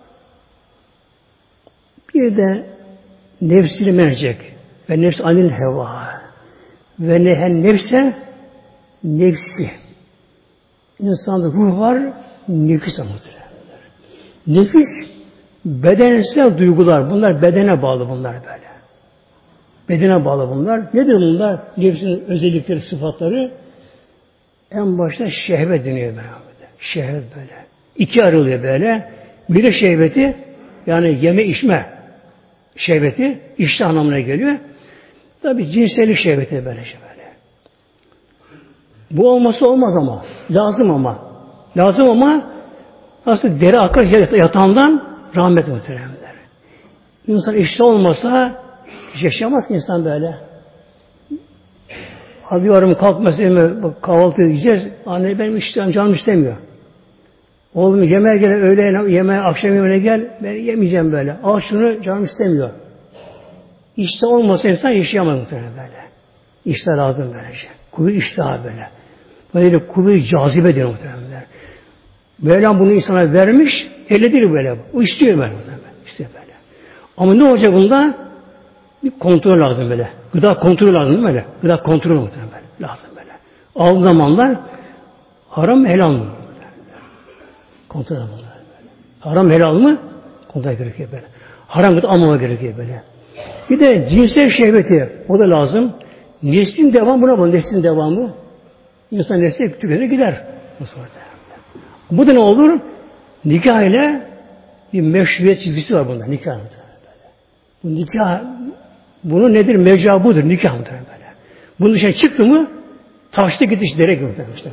bir de nefsini menecek. Ve nefs anil heva. Ve nehen nefse nefsi. İnsanda ruh var, nefis anlatır. Nefis, bedensel duygular. Bunlar bedene bağlı bunlar böyle. Bedene bağlı bunlar. Nedir bunlar? Nefsin özellikleri, sıfatları. En başta şehvet deniyor böyle. Şehvet böyle. İki ayrılıyor böyle. Biri şehveti, yani yeme içme şehveti, iştah anlamına geliyor. Tabi cinsellik şehveti böyle şey böyle. Bu olması olmaz ama. Lazım ama. Lazım ama nasıl deri akar yatağından rahmet muhteremler. İnsan iştah olmasa hiç yaşayamaz ki insan böyle. Hadi yarım kalk mesela kahvaltı yiyeceğiz. Anne benim iştahım canım istemiyor. Oğlum yemeğe gel, öğle yemeğe, akşam yemeğine gel. Ben yemeyeceğim böyle. Al şunu canım istemiyor. İştah olmasa insan yaşayamaz muhtemelen böyle. İştah lazım böylece. Kuvvet iştah böyle. Böyle kuvvet cazibe diyor muhtemelen. Mevlam bunu insana vermiş, elle değil böyle. O istiyor böyle. İstiyor böyle. Ama ne olacak bunda? Bir kontrol lazım böyle. Gıda kontrolü lazım değil mi böyle? Gıda kontrolü muhtemelen böyle. Lazım böyle. Aldığın zamanlar haram helal mı? Kontrol almalı böyle. Haram helal mı? Kontrol gerekiyor böyle. Haram gıda almama gerekiyor böyle. Bir de cinsel şehveti. O da lazım. Neslin devamı buna bu. Neslin devamı. İnsan nesli tükete gider. Bu da ne olur? Nikah ile bir meşruiyet çizgisi var bunda. Nikah. Bu nikah, bunu nedir? Mecra budur. Nikah mıdır böyle. Bunun dışına çıktı mı taşta gidiş derek yoktur. İşte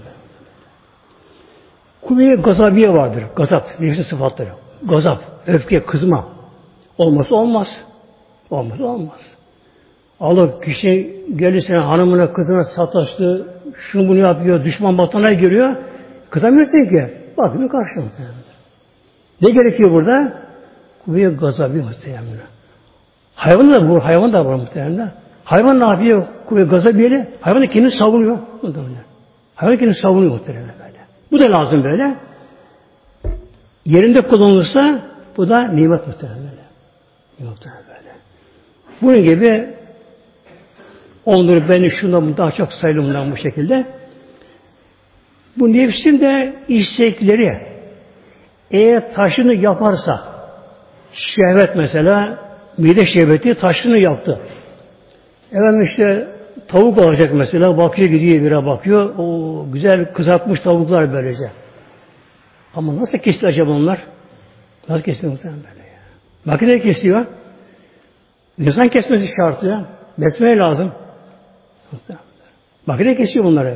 Kuvve-i gazabiye vardır. Gazap. Nefsin sıfatları. Gazap. Öfke, kızma. Olması olmaz. Olmaz olmaz. Allah kişi gelirse hanımına, kızına sataştı, şunu bunu yapıyor, düşman batana giriyor. Kızamıyorsun ki. Bakın karşılığında. Ne gerekiyor burada? Kuvve-i gazabiye muhtemelen. Hayvan da bu, hayvan da var muhtemelen. Hayvan ne yapıyor? Kuvve-i gazabiyeyle. Hayvan da kendini savunuyor. Hayvan kendini savunuyor muhtemelen böyle. Bu da lazım böyle. Yerinde kullanılırsa bu da nimet muhtemelen böyle. Muhtemelen böyle. Bunun gibi onları beni şundan daha çok sayılımdan bu şekilde. Bu nefsin de istekleri eğer taşını yaparsa şehvet mesela mide şehveti taşını yaptı. Efendim işte tavuk alacak mesela bakıyor gidiyor bire bakıyor. O güzel kızartmış tavuklar böylece. Ama nasıl kesti acaba onlar? Nasıl kesti muhtemelen böyle ya? Makine kesiyor. İnsan kesmesi şartı ya. Besmele lazım. Makine kesiyor bunları.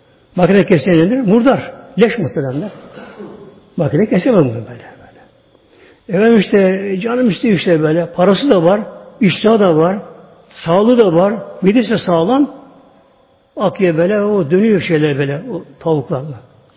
Makine kesiyor nedir? Murdar. Leş muhtemelen. Makine kesemez bunu böyle, böyle. Efendim işte canım istiyor işte böyle. Parası da var, iştahı da var, sağlığı da var, midesi sağlam. Akıyor böyle, o dönüyor şeyler böyle, o tavuklarla.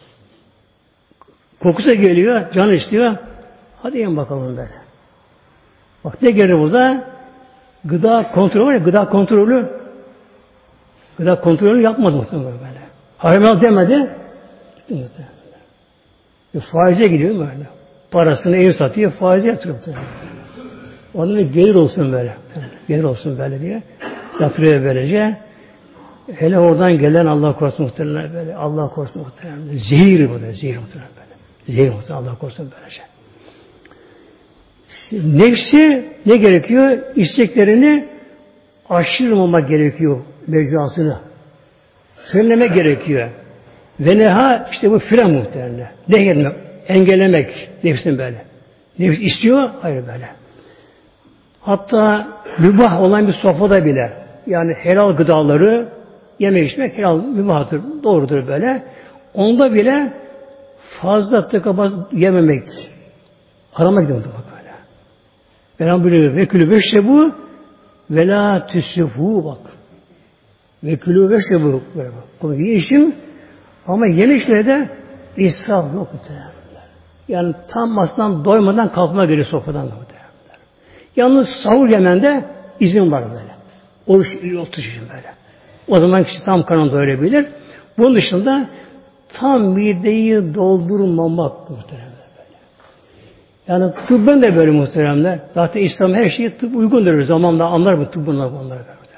Kokusu geliyor, canı istiyor. Hadi yiyin bakalım böyle. Bak ne gelir burada? Gıda kontrolü var ya, gıda kontrolü. Gıda kontrolünü yapmadı muhtemelen böyle. Haram demedi. Gitti muhtemelen. Bir faize gidiyor böyle. Parasını ev satıyor, faize yatırıyor muhtemelen. Onun bir gelir olsun böyle. Gelir olsun böyle diye. Yatırıyor böylece. Hele oradan gelen Allah korusun muhtemelen böyle. Allah korusun muhtemelen. Zehir bu da, zehir muhtemelen böyle. Zehir muhtemelen Allah korusun böylece. Nefsi ne gerekiyor? İsteklerini aşırmamak gerekiyor mecrasını. Frenleme gerekiyor. Ve neha işte bu fren muhtemelen. Ne gelmek? Engellemek nefsin böyle. Nefis istiyor, hayır böyle. Hatta mübah olan bir sofrada bile yani helal gıdaları yemek içmek helal mübahtır, doğrudur böyle. Onda bile fazla tıkabaz yememek. Aramak gidiyor böyle. Ben biliyorum. Ve külü beşte bu ve la tüsrifu bak. Ve külü beşte bu. Bunu yiyişim ama yemişlere de israf yok muhtemelen. Yani tam aslında doymadan kalkma geliyor sofradan da muhtemelen. Yalnız sahur yemende izin var böyle. Oruç oturuş için böyle. O zaman kişi tam karnını doyurabilir. Bunun dışında tam mideyi doldurmamak muhtemelen böyle. Yani tıbben de böyle muhtemelen. Zaten İslam her şeyi tıp uygundur. Zamanla anlar bu tıbbın onları böyle.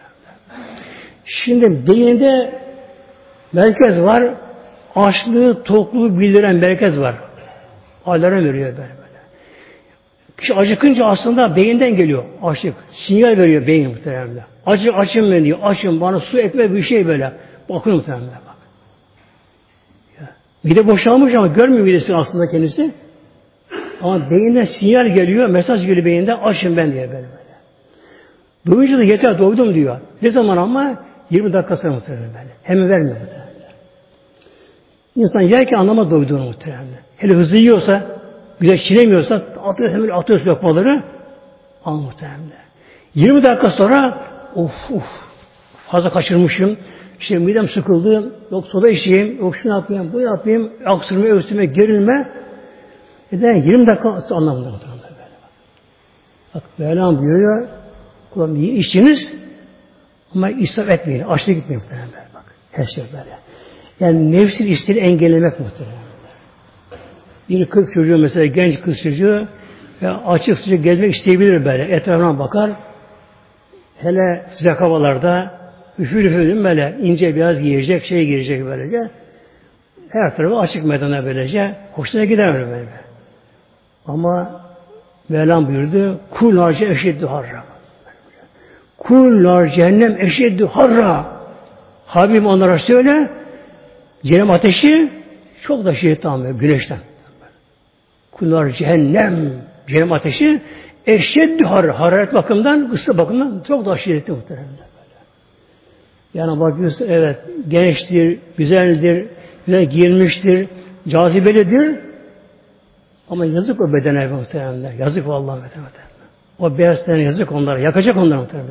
Şimdi beyinde merkez var. Açlığı, tokluğu bildiren merkez var. Alarm veriyor böyle böyle. Kişi acıkınca aslında beyinden geliyor. Açlık. Sinyal veriyor beyin muhtemelen. Acı, açım ben diyor. Açım bana su ekme bir şey böyle. Bakın muhtemelen bak. Ya. Mide boşalmış ama görmüyor midesi aslında kendisi. Ama beyinden sinyal geliyor. Mesaj geliyor beyinden. Açım ben diye böyle böyle. Duyunca da yeter doydum diyor. Ne zaman ama? yirmi dakika sonra muhtemelen böyle. Hemen vermiyor muhtemelen. İnsan yerken anlamaz doyduğunu muhtemelen. Hele hızlı yiyorsa, güzel çiğnemiyorsa atıyor hemen atıyor lokmaları al muhtemelen. yirmi dakika sonra of of fazla kaçırmışım. İşte midem sıkıldı. Yok soda içeyim. Yok şunu yapayım. Bu yapayım. Aksırma, öksürme, gerilme. Neden? yirmi dakika anlamında muhtemelen. Bak Mevlam buyuruyor. Kulağım iyi içiniz ama israf etmeyin. Açlık gitmeyin muhtemelen. Bak her şey böyle. Yani nefsin isteğini engellemek muhtemelen. Bir kız çocuğu mesela genç kız çocuğu ve açık sıcak gezmek isteyebilir böyle. Etrafına bakar. Hele sıcak havalarda üfür üfür böyle ince biraz giyecek, şey giyecek böylece. Her tarafı açık meydana böylece. Hoşuna gider öyle böyle. Ama Mevlam buyurdu. Kul harca eşeddü harra. Kul nar cehennem eşeddü harra. Habibim onlara söyle. Cehennem ateşi çok da şeytan güneşten. Kullar cehennem, cehennem ateşi eşeddü har, hararet bakımından, ısı bakımından çok daha şiddetli muhtemelen böyle. Yani bakıyorsun evet gençtir, güzeldir, güzel giyinmiştir, cazibelidir ama yazık o bedene muhtemelen. Yazık vallahi muhtemelen. O beyaz tene yazık onlara, yakacak onlara muhtemelen.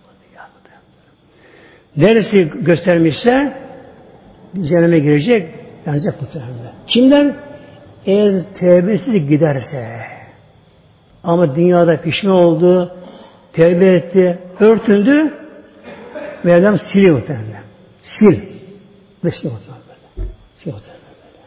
Neresi göstermişse cehenneme girecek, yanacak muhtemelen. Kimden? Eğer tevbesiz giderse ama dünyada pişman oldu, tevbe etti, örtündü Mevlam siliyor muhtemelen. Sil. Ve siliyor muhtemelen. Siliyor muhtemelen.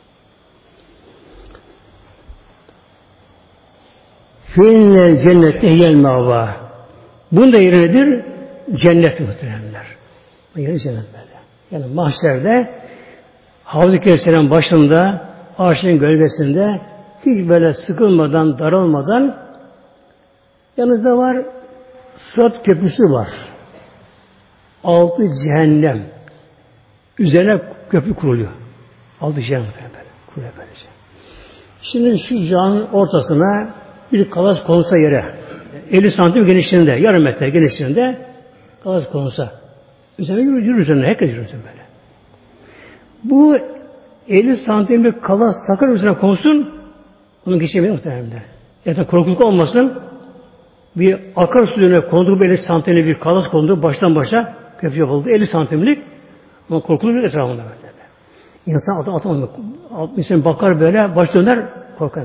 Fînnel cennette yel mâvâ. Bunda yeri nedir? Cennet muhtemelenler. Yeri cennet böyle. Yani mahşerde Havz-ı Kevser'in başında ağaçın gölgesinde hiç böyle sıkılmadan, daralmadan yanınızda var Sırat köprüsü var. Altı cehennem. Üzerine köprü kuruluyor. Altı cehennem böyle. Kuruluyor böylece. Şimdi şu caminin ortasına bir kalas konsa yere elli santim genişliğinde, yarım metre genişliğinde kalas konsa. Üzerine yürür, yürür üzerine. Herkes yürür üzerine böyle. Bu elli santimlik kalas sakın üzerine konsun, onun geçemeyi muhtemelen. Yani korkuluk olmasın. Bir akarsuyuna konduğu elli santimlik bir kalas konduğu baştan başa köprü yapıldı. elli santimlik ama korkuluk bir etrafında böyle. İnsan atam atam insan bakar böyle baş döner korkar.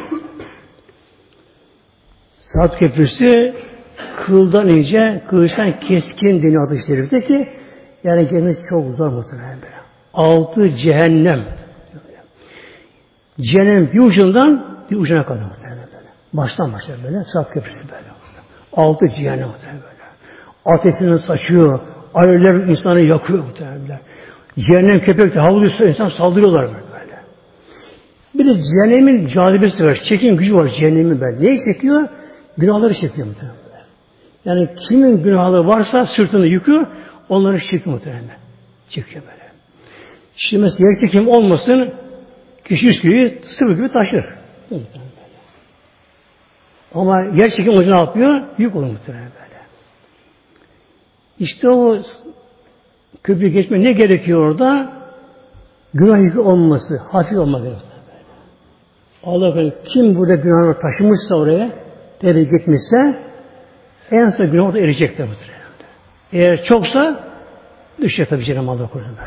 Sırat köprüsü kıldan ince, kılıçtan keskin deniyor adı şerifte ki yani kendisi çok zor muhtemelen böyle. Altı cehennem. Cehennem bir ucundan bir ucuna kadar muhtemelen böyle. Baştan başa böyle Sırat köprüsü böyle. Altı cehennem muhtemelen böyle. Ateşini saçıyor, alevler insanı yakıyor muhtemelen böyle. Cehennem köpekte havluysa insan saldırıyorlar böyle. Bir de cehennemin cazibesi var. Çekim gücü var cehennemin böyle. Neyi çekiyor? Günahları çekiyor muhtemelen. Yani kimin günahları varsa sırtını yüküyor, onları çekiyor muhtemelen. Çekiyor böyle. Şimdi mesela yer çekim olmasın, kişi yüz kiloyu sıvı gibi taşır. Ama yer çekim ucu ne yapıyor? Yük olur muhtemelen böyle. İşte o köprü geçme ne gerekiyor orada? Günah yükü olmaması, hafif olması. Allah böyle kim burada günahını taşımışsa oraya, tevbe gitmişse en son günah orada erecektir muhtemelen. Eğer çoksa düşecek tabi Cenab-ı Allah korusun.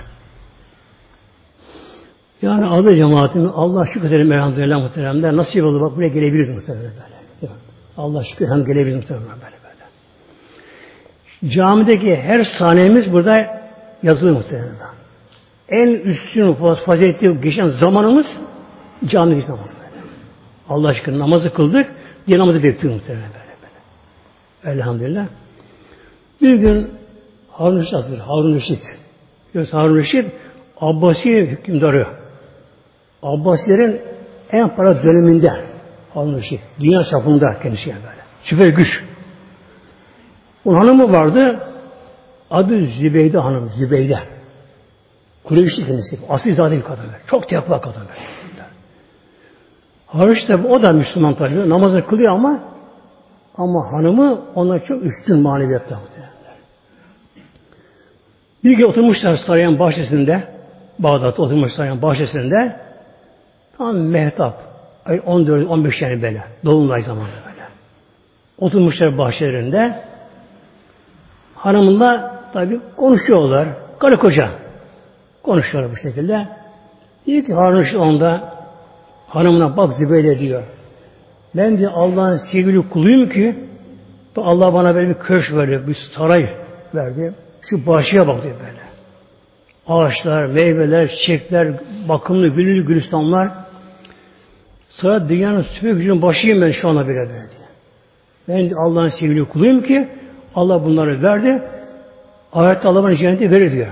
Yani adı cemaatimi Allah şükredelim elhamdülillah muhteremler. Nasip oldu bak buraya gelebiliriz muhtemelen böyle. Allah şükür hem gelebiliriz muhtemelen böyle böyle. Camideki her saniyemiz burada yazılı muhtemelen. En üstün faziletli geçen zamanımız camideki namaz böyle. Allah aşkına namazı kıldık, diye namazı bekliyoruz muhtemelen böyle böyle. Elhamdülillah. Bir gün Harun Reşit hazır. Harun Reşit. Biliyorsun Harun Reşit Abbasi hükümdarı. Abbasilerin en para döneminde Harun Reşit. Dünya çapında kendisi böyle. Süper güç. Onun hanımı vardı. Adı Zübeyde hanım. Zübeyde. Kureyşli kendisi. Asilzade bir kadın. Çok tekva kadın. Harun Reşit o da Müslüman tabii. Namazını kılıyor ama ama hanımı ona çok üstün maneviyatta. Bir gün oturmuşlar sarayın bahçesinde, Bağdat'ta oturmuş sarayın bahçesinde, tam mehtap, ay on dört on beş yani böyle, dolunay zamanında böyle. Oturmuşlar bahçelerinde, hanımınla tabi konuşuyorlar, karı koca konuşuyorlar bu şekilde. Diyor ki Harun Reşit onda, hanımına bak Zübeyde diyor, ben diyor Allah'ın sevgili kuluyum ki, Allah bana böyle bir köşk veriyor, bir saray verdi. Şu bahçeye bak diyor böyle. Ağaçlar, meyveler, çiçekler, bakımlı, güllü gülistanlar. Sonra dünyanın süper gücünün başıyım ben şu anda bile böyle diyor. Ben Allah'ın sevgili kuluyum ki Allah bunları verdi. Ayette Allah bana cenneti verir diyor.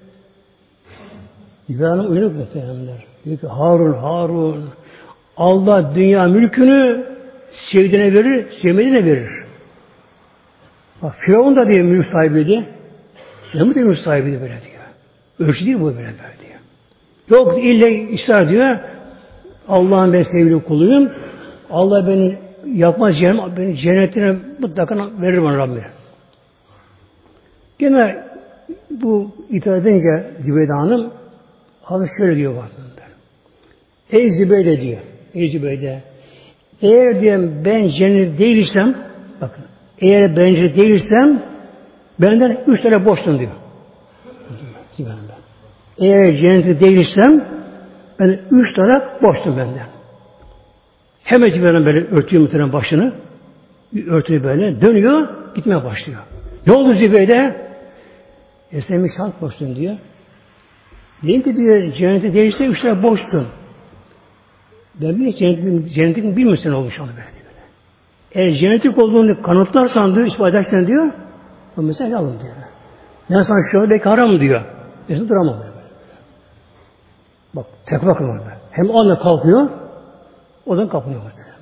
İbrahim uyanık muhtemelenler. Diyor ki Harun, Harun Allah dünya mülkünü sevdiğine verir, sevmediğine verir. Bak Firavun da diye mülk sahibiydi. Namı demir sahibi de böyle diyor. Ölçü değil bu böyle böyle diyor. Yok ille ısrar diyor. Allah'ın ben sevgili kuluyum. Allah beni yapmaz cennet, beni cennetine mutlaka verir bana Rabbim. Gene bu itaat edince Zübeyde Hanım abi şöyle diyor bazen. Ey Zübeyde diyor. Ey Zübeyde eğer diyor ben cennet değilsem bakın eğer ben cennet değilsem benden üç tane borçlun diyor. Eğer cenneti değilsem ben üç tane borçlum benden. Hemen Cibril böyle örtüyor muhtemelen başını. Örtüyor böyle. Dönüyor. Gitmeye başlıyor. Ne oldu Zübeyde? E sen bir şart borçlun diyor. Dedim ki diyor cenneti değilse üç tane borçlun. Ben bir cennetin, cennetin bir müslüman olmuş onu böyle. Eğer cennetik olduğunu kanıtlarsan diyor, ispat edersen diyor, o mesela alın diyor. Ben sana şöyle belki haram diyor. Mesela duramam böyle. Bak tek bakın orada. Hem o anda kalkıyor, odan kapınıyor.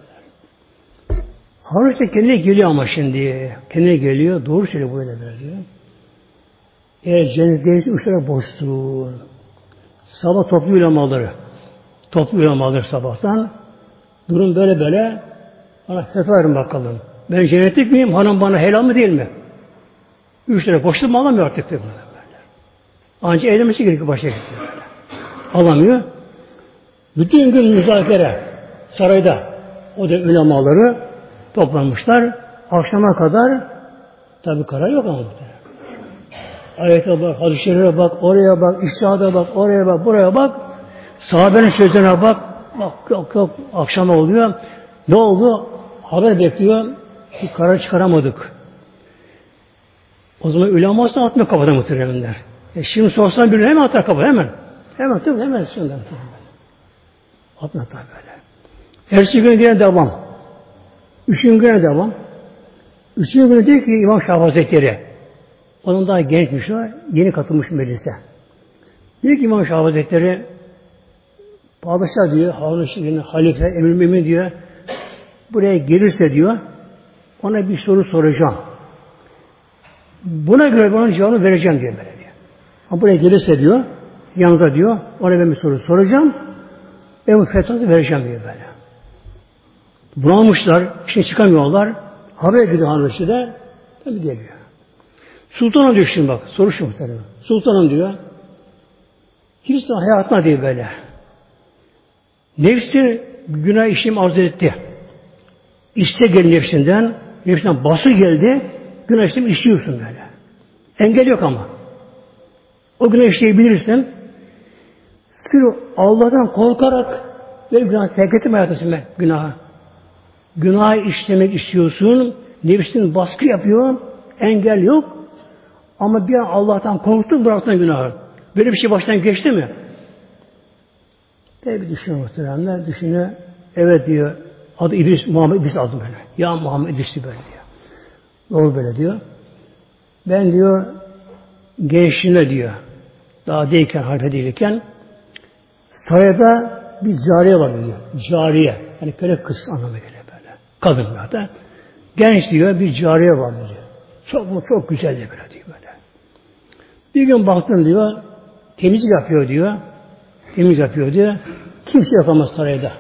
Harun işte kendine geliyor ama şimdi. Kendine geliyor, doğru söylüyor böyle böyle diyor. Eğer cennet değilse üç tane boşsun. Sabah toplu ulemaları. Toplu ulemaları sabahtan. Durum böyle böyle. Bana fetva verin bakalım. Ben cennetlik miyim? Hanım bana helal mı değil mi? Üç tane boşluk mu alamıyor artık diyor. Ancak eylemesi gerekiyor başa gidiyor. Alamıyor. Bütün gün müzakere sarayda. o da ulemaları toplanmışlar. Akşama kadar tabi karar yok ama. Ayete bak, hadis-i şerife bak, oraya bak, iştihada bak, oraya bak, buraya bak. Sahabenin sözlerine bak. Bak yok yok akşama oluyor. Ne oldu? Haber bekliyor. Bir karar çıkaramadık. O zaman ulema olsa atmıyor kafadan muhteremler. E şimdi sorsan birine hemen atar kafa hemen. Hemen tabii hemen şundan. Atmıyor tabii böyle. Ertesi gün yine devam. Üçüncü güne devam. Üçüncü günü diyor ki İmam Şafii Hazretleri. Onun daha gençmiş o. Yeni katılmış meclise. Diyor ki İmam Şafii Hazretleri padişah diyor, Harun halife, emir mümin diyor. Buraya gelirse diyor, ona bir soru soracağım. Buna göre onun cevabını vereceğim diyor böyle diyor. Ama buraya gelirse diyor, yanında diyor, ona ben bir soru soracağım. Ben bu fetvasını vereceğim diyor böyle. Bunu almışlar, işte çıkamıyorlar. Haber gidiyor Harun de, tabi geliyor. Sultanım diyor şimdi bak, soru şu muhtemelen. Sultanım diyor, kimse hayatına diyor böyle. Nefsi günah işlemi arzu etti. İste gel nefsinden, nefsinden bası geldi, günah işlemi işliyorsun böyle. Engel yok ama. O günah işleyebilirsin. Sırf Allah'tan korkarak böyle günah terk etme hayatısın ben günaha. Günah işlemek istiyorsun, nefsin baskı yapıyor, engel yok. Ama bir an Allah'tan korktun, bıraktın günahı. Böyle bir şey baştan geçti mi? Tabi düşünüyor muhteremler, düşünüyor. Evet diyor, adı İdris, Muhammed İdris aldım böyle. Ya Muhammed İdris'i böyle diyor. Doğru böyle diyor. Ben diyor, gençliğinde diyor, daha değilken, harfe değilken, sarayda bir cariye var diyor. Cariye. Yani köle kız anlamına geliyor böyle. Kadın zaten. Genç diyor, bir cariye var diyor. Çok çok güzel diyor böyle diyor böyle. Bir gün baktım diyor, temizlik yapıyor diyor. Temiz yapıyor diyor. Kimse yok ama sarayda.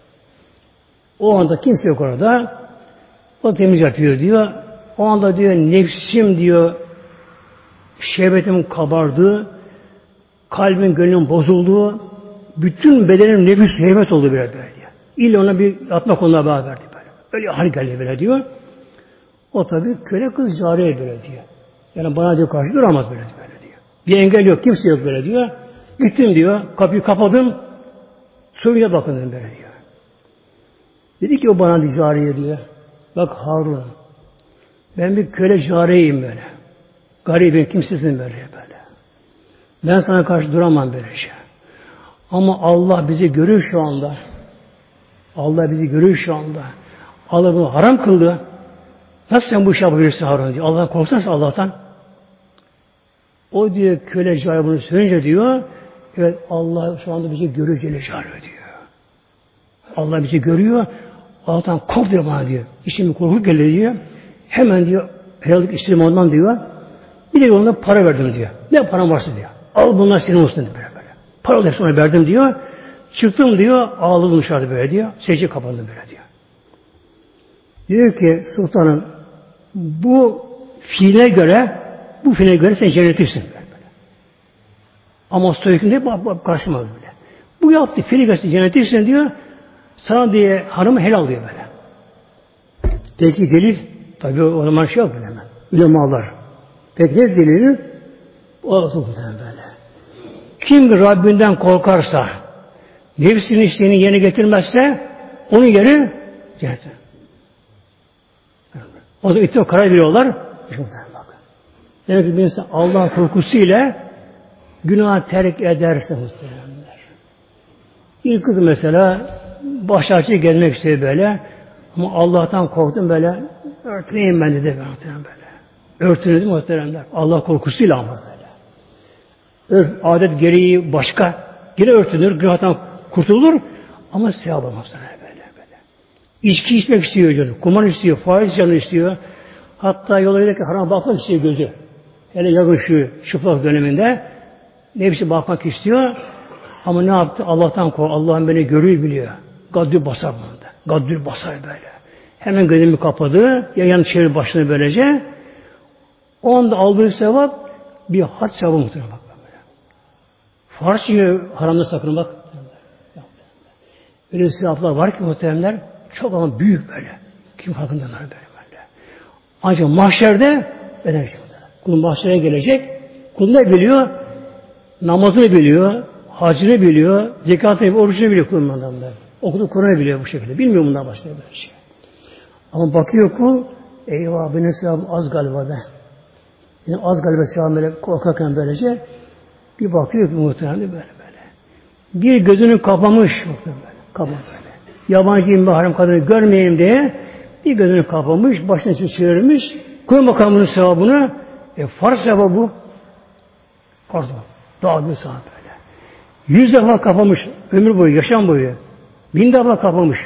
O anda kimse yok orada. O temiz yapıyor diyor. O anda diyor nefsim diyor şehvetim kabardı. Kalbin gönlüm bozuldu. Bütün bedenim nefis şehvet oldu böyle böyle diyor. İlla ona bir atmak onunla beraber verdi böyle. Öyle hal geldi böyle diyor. O tabi köle kız cariye böyle diyor. Yani bana diyor karşı duramaz böyle böyle diyor. Bir engel yok, kimse yok böyle diyor. Gittim diyor, kapıyı kapadım. Soruya bakın böyle diyor. Dedi ki o bana cariye diyor. Bak Harun, ben bir köle cariyeyim böyle. Garibim, kimsizim böyle böyle. Ben sana karşı duramam böyle şey. Ama Allah bizi görüyor şu anda. Allah bizi görüyor şu anda. Allah bunu haram kıldı. Nasıl sen bu işi yapabilirsin Harun diyor. Allah'tan korksanız Allah'tan. O diyor köle cariye bunu söyleyince diyor. Evet Allah şu anda bizi görüyor Celle Celaluhu diyor. Allah bizi görüyor. Allah'tan kork diyor bana diyor. İşim korku geliyor diyor. Hemen diyor helallik istedim ondan diyor. Bir de yolunda para verdim diyor. Ne param varsa diyor. Al bunlar senin olsun diyor böyle böyle. Para da sonra verdim diyor. Çıktım diyor. Ağladım dışarıda böyle diyor. Secde kapandım böyle diyor. Diyor ki sultanım bu fiile göre bu fiile göre sen cennetlisin. Ama soykun bak bak karşıma böyle. Bu yaptı fiile göre sen cennetlisin diyor. Sana diye hanımı helal diyor böyle. Peki delil? Tabii o zaman şey yok böyle hemen. Ulemalar. Peki ne delili? O da böyle. Kim Rabbinden korkarsa, nefsinin isteğini yerine getirmezse, onun yeri cennet. O zaman ittifak karar veriyorlar. Demek ki bir insan Allah korkusuyla günah terk ederse muhtemelenler. Bir kız mesela baş açı gelmek istiyor böyle. Ama Allah'tan korktum böyle. Örtüneyim ben dedi muhtemelen böyle. Örtünüldü muhteremler. Allah korkusuyla ama böyle. Örf, adet gereği başka. Yine örtünür, günahtan kurtulur. Ama sevap olmaz böyle böyle. İçki içmek istiyor canım. Kumar istiyor, faiz canı istiyor. Hatta yola giderken haram bakmak istiyor gözü. Hele yakın şu çıplak döneminde nefsi bakmak istiyor. Ama ne yaptı? Allah'tan kork. Allah'ın beni görüyor biliyor. Gaddül basar bunda. Gaddül basar böyle. Hemen gözümü kapadı. Yayan çevir başını böylece. O anda aldığı sevap bir harç sevabı muhtemelen bak böyle. Farz yiyor haramda sakın bak. Öyle sevaplar var ki muhtemelenler çok ama büyük böyle. Kim farkındalar böyle böyle. Ancak mahşerde böyle bir şey. Kulun mahşere gelecek. Kul ne biliyor? Namazını biliyor, hacını biliyor, zekatını biliyor, orucunu biliyor kulun adamlar. Okudu Kur'an'ı biliyor bu şekilde. Bilmiyor bundan başka bir şey. Ama bakıyor kul, eyvah benim sevabım az galiba be. Yani az galiba sevabım böyle korkarken böylece bir bakıyor ki muhtemelen böyle böyle. Bir gözünü kapamış muhtemelen böyle. Kapamış böyle. Yabancı mahrem kadını görmeyeyim diye bir gözünü kapamış, başını çevirmiş. Kul makamının sevabını e, farz sevabı bu. Farz sevabı. Daha bir saat böyle. Yüz defa kapamış. Ömür boyu, yaşam boyu. Bin defa kapamış.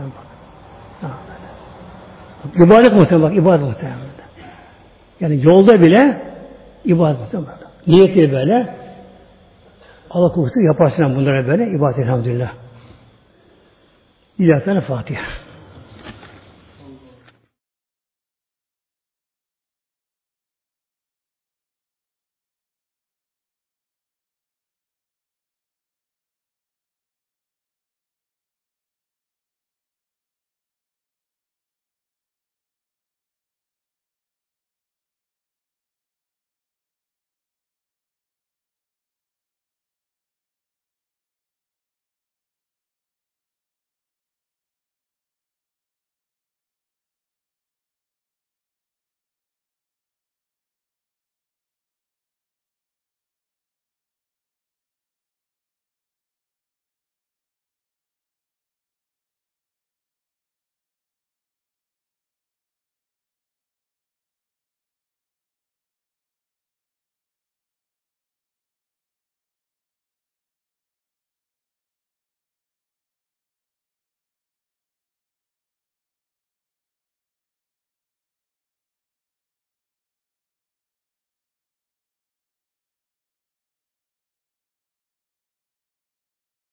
İbadet muhtemelen bak. İbadet muhtemelen. Yani yolda bile ibadet muhtemelen. Niyetli böyle. Allah korusun yaparsın bunlara böyle. İbadet elhamdülillah. İlahi Fatiha.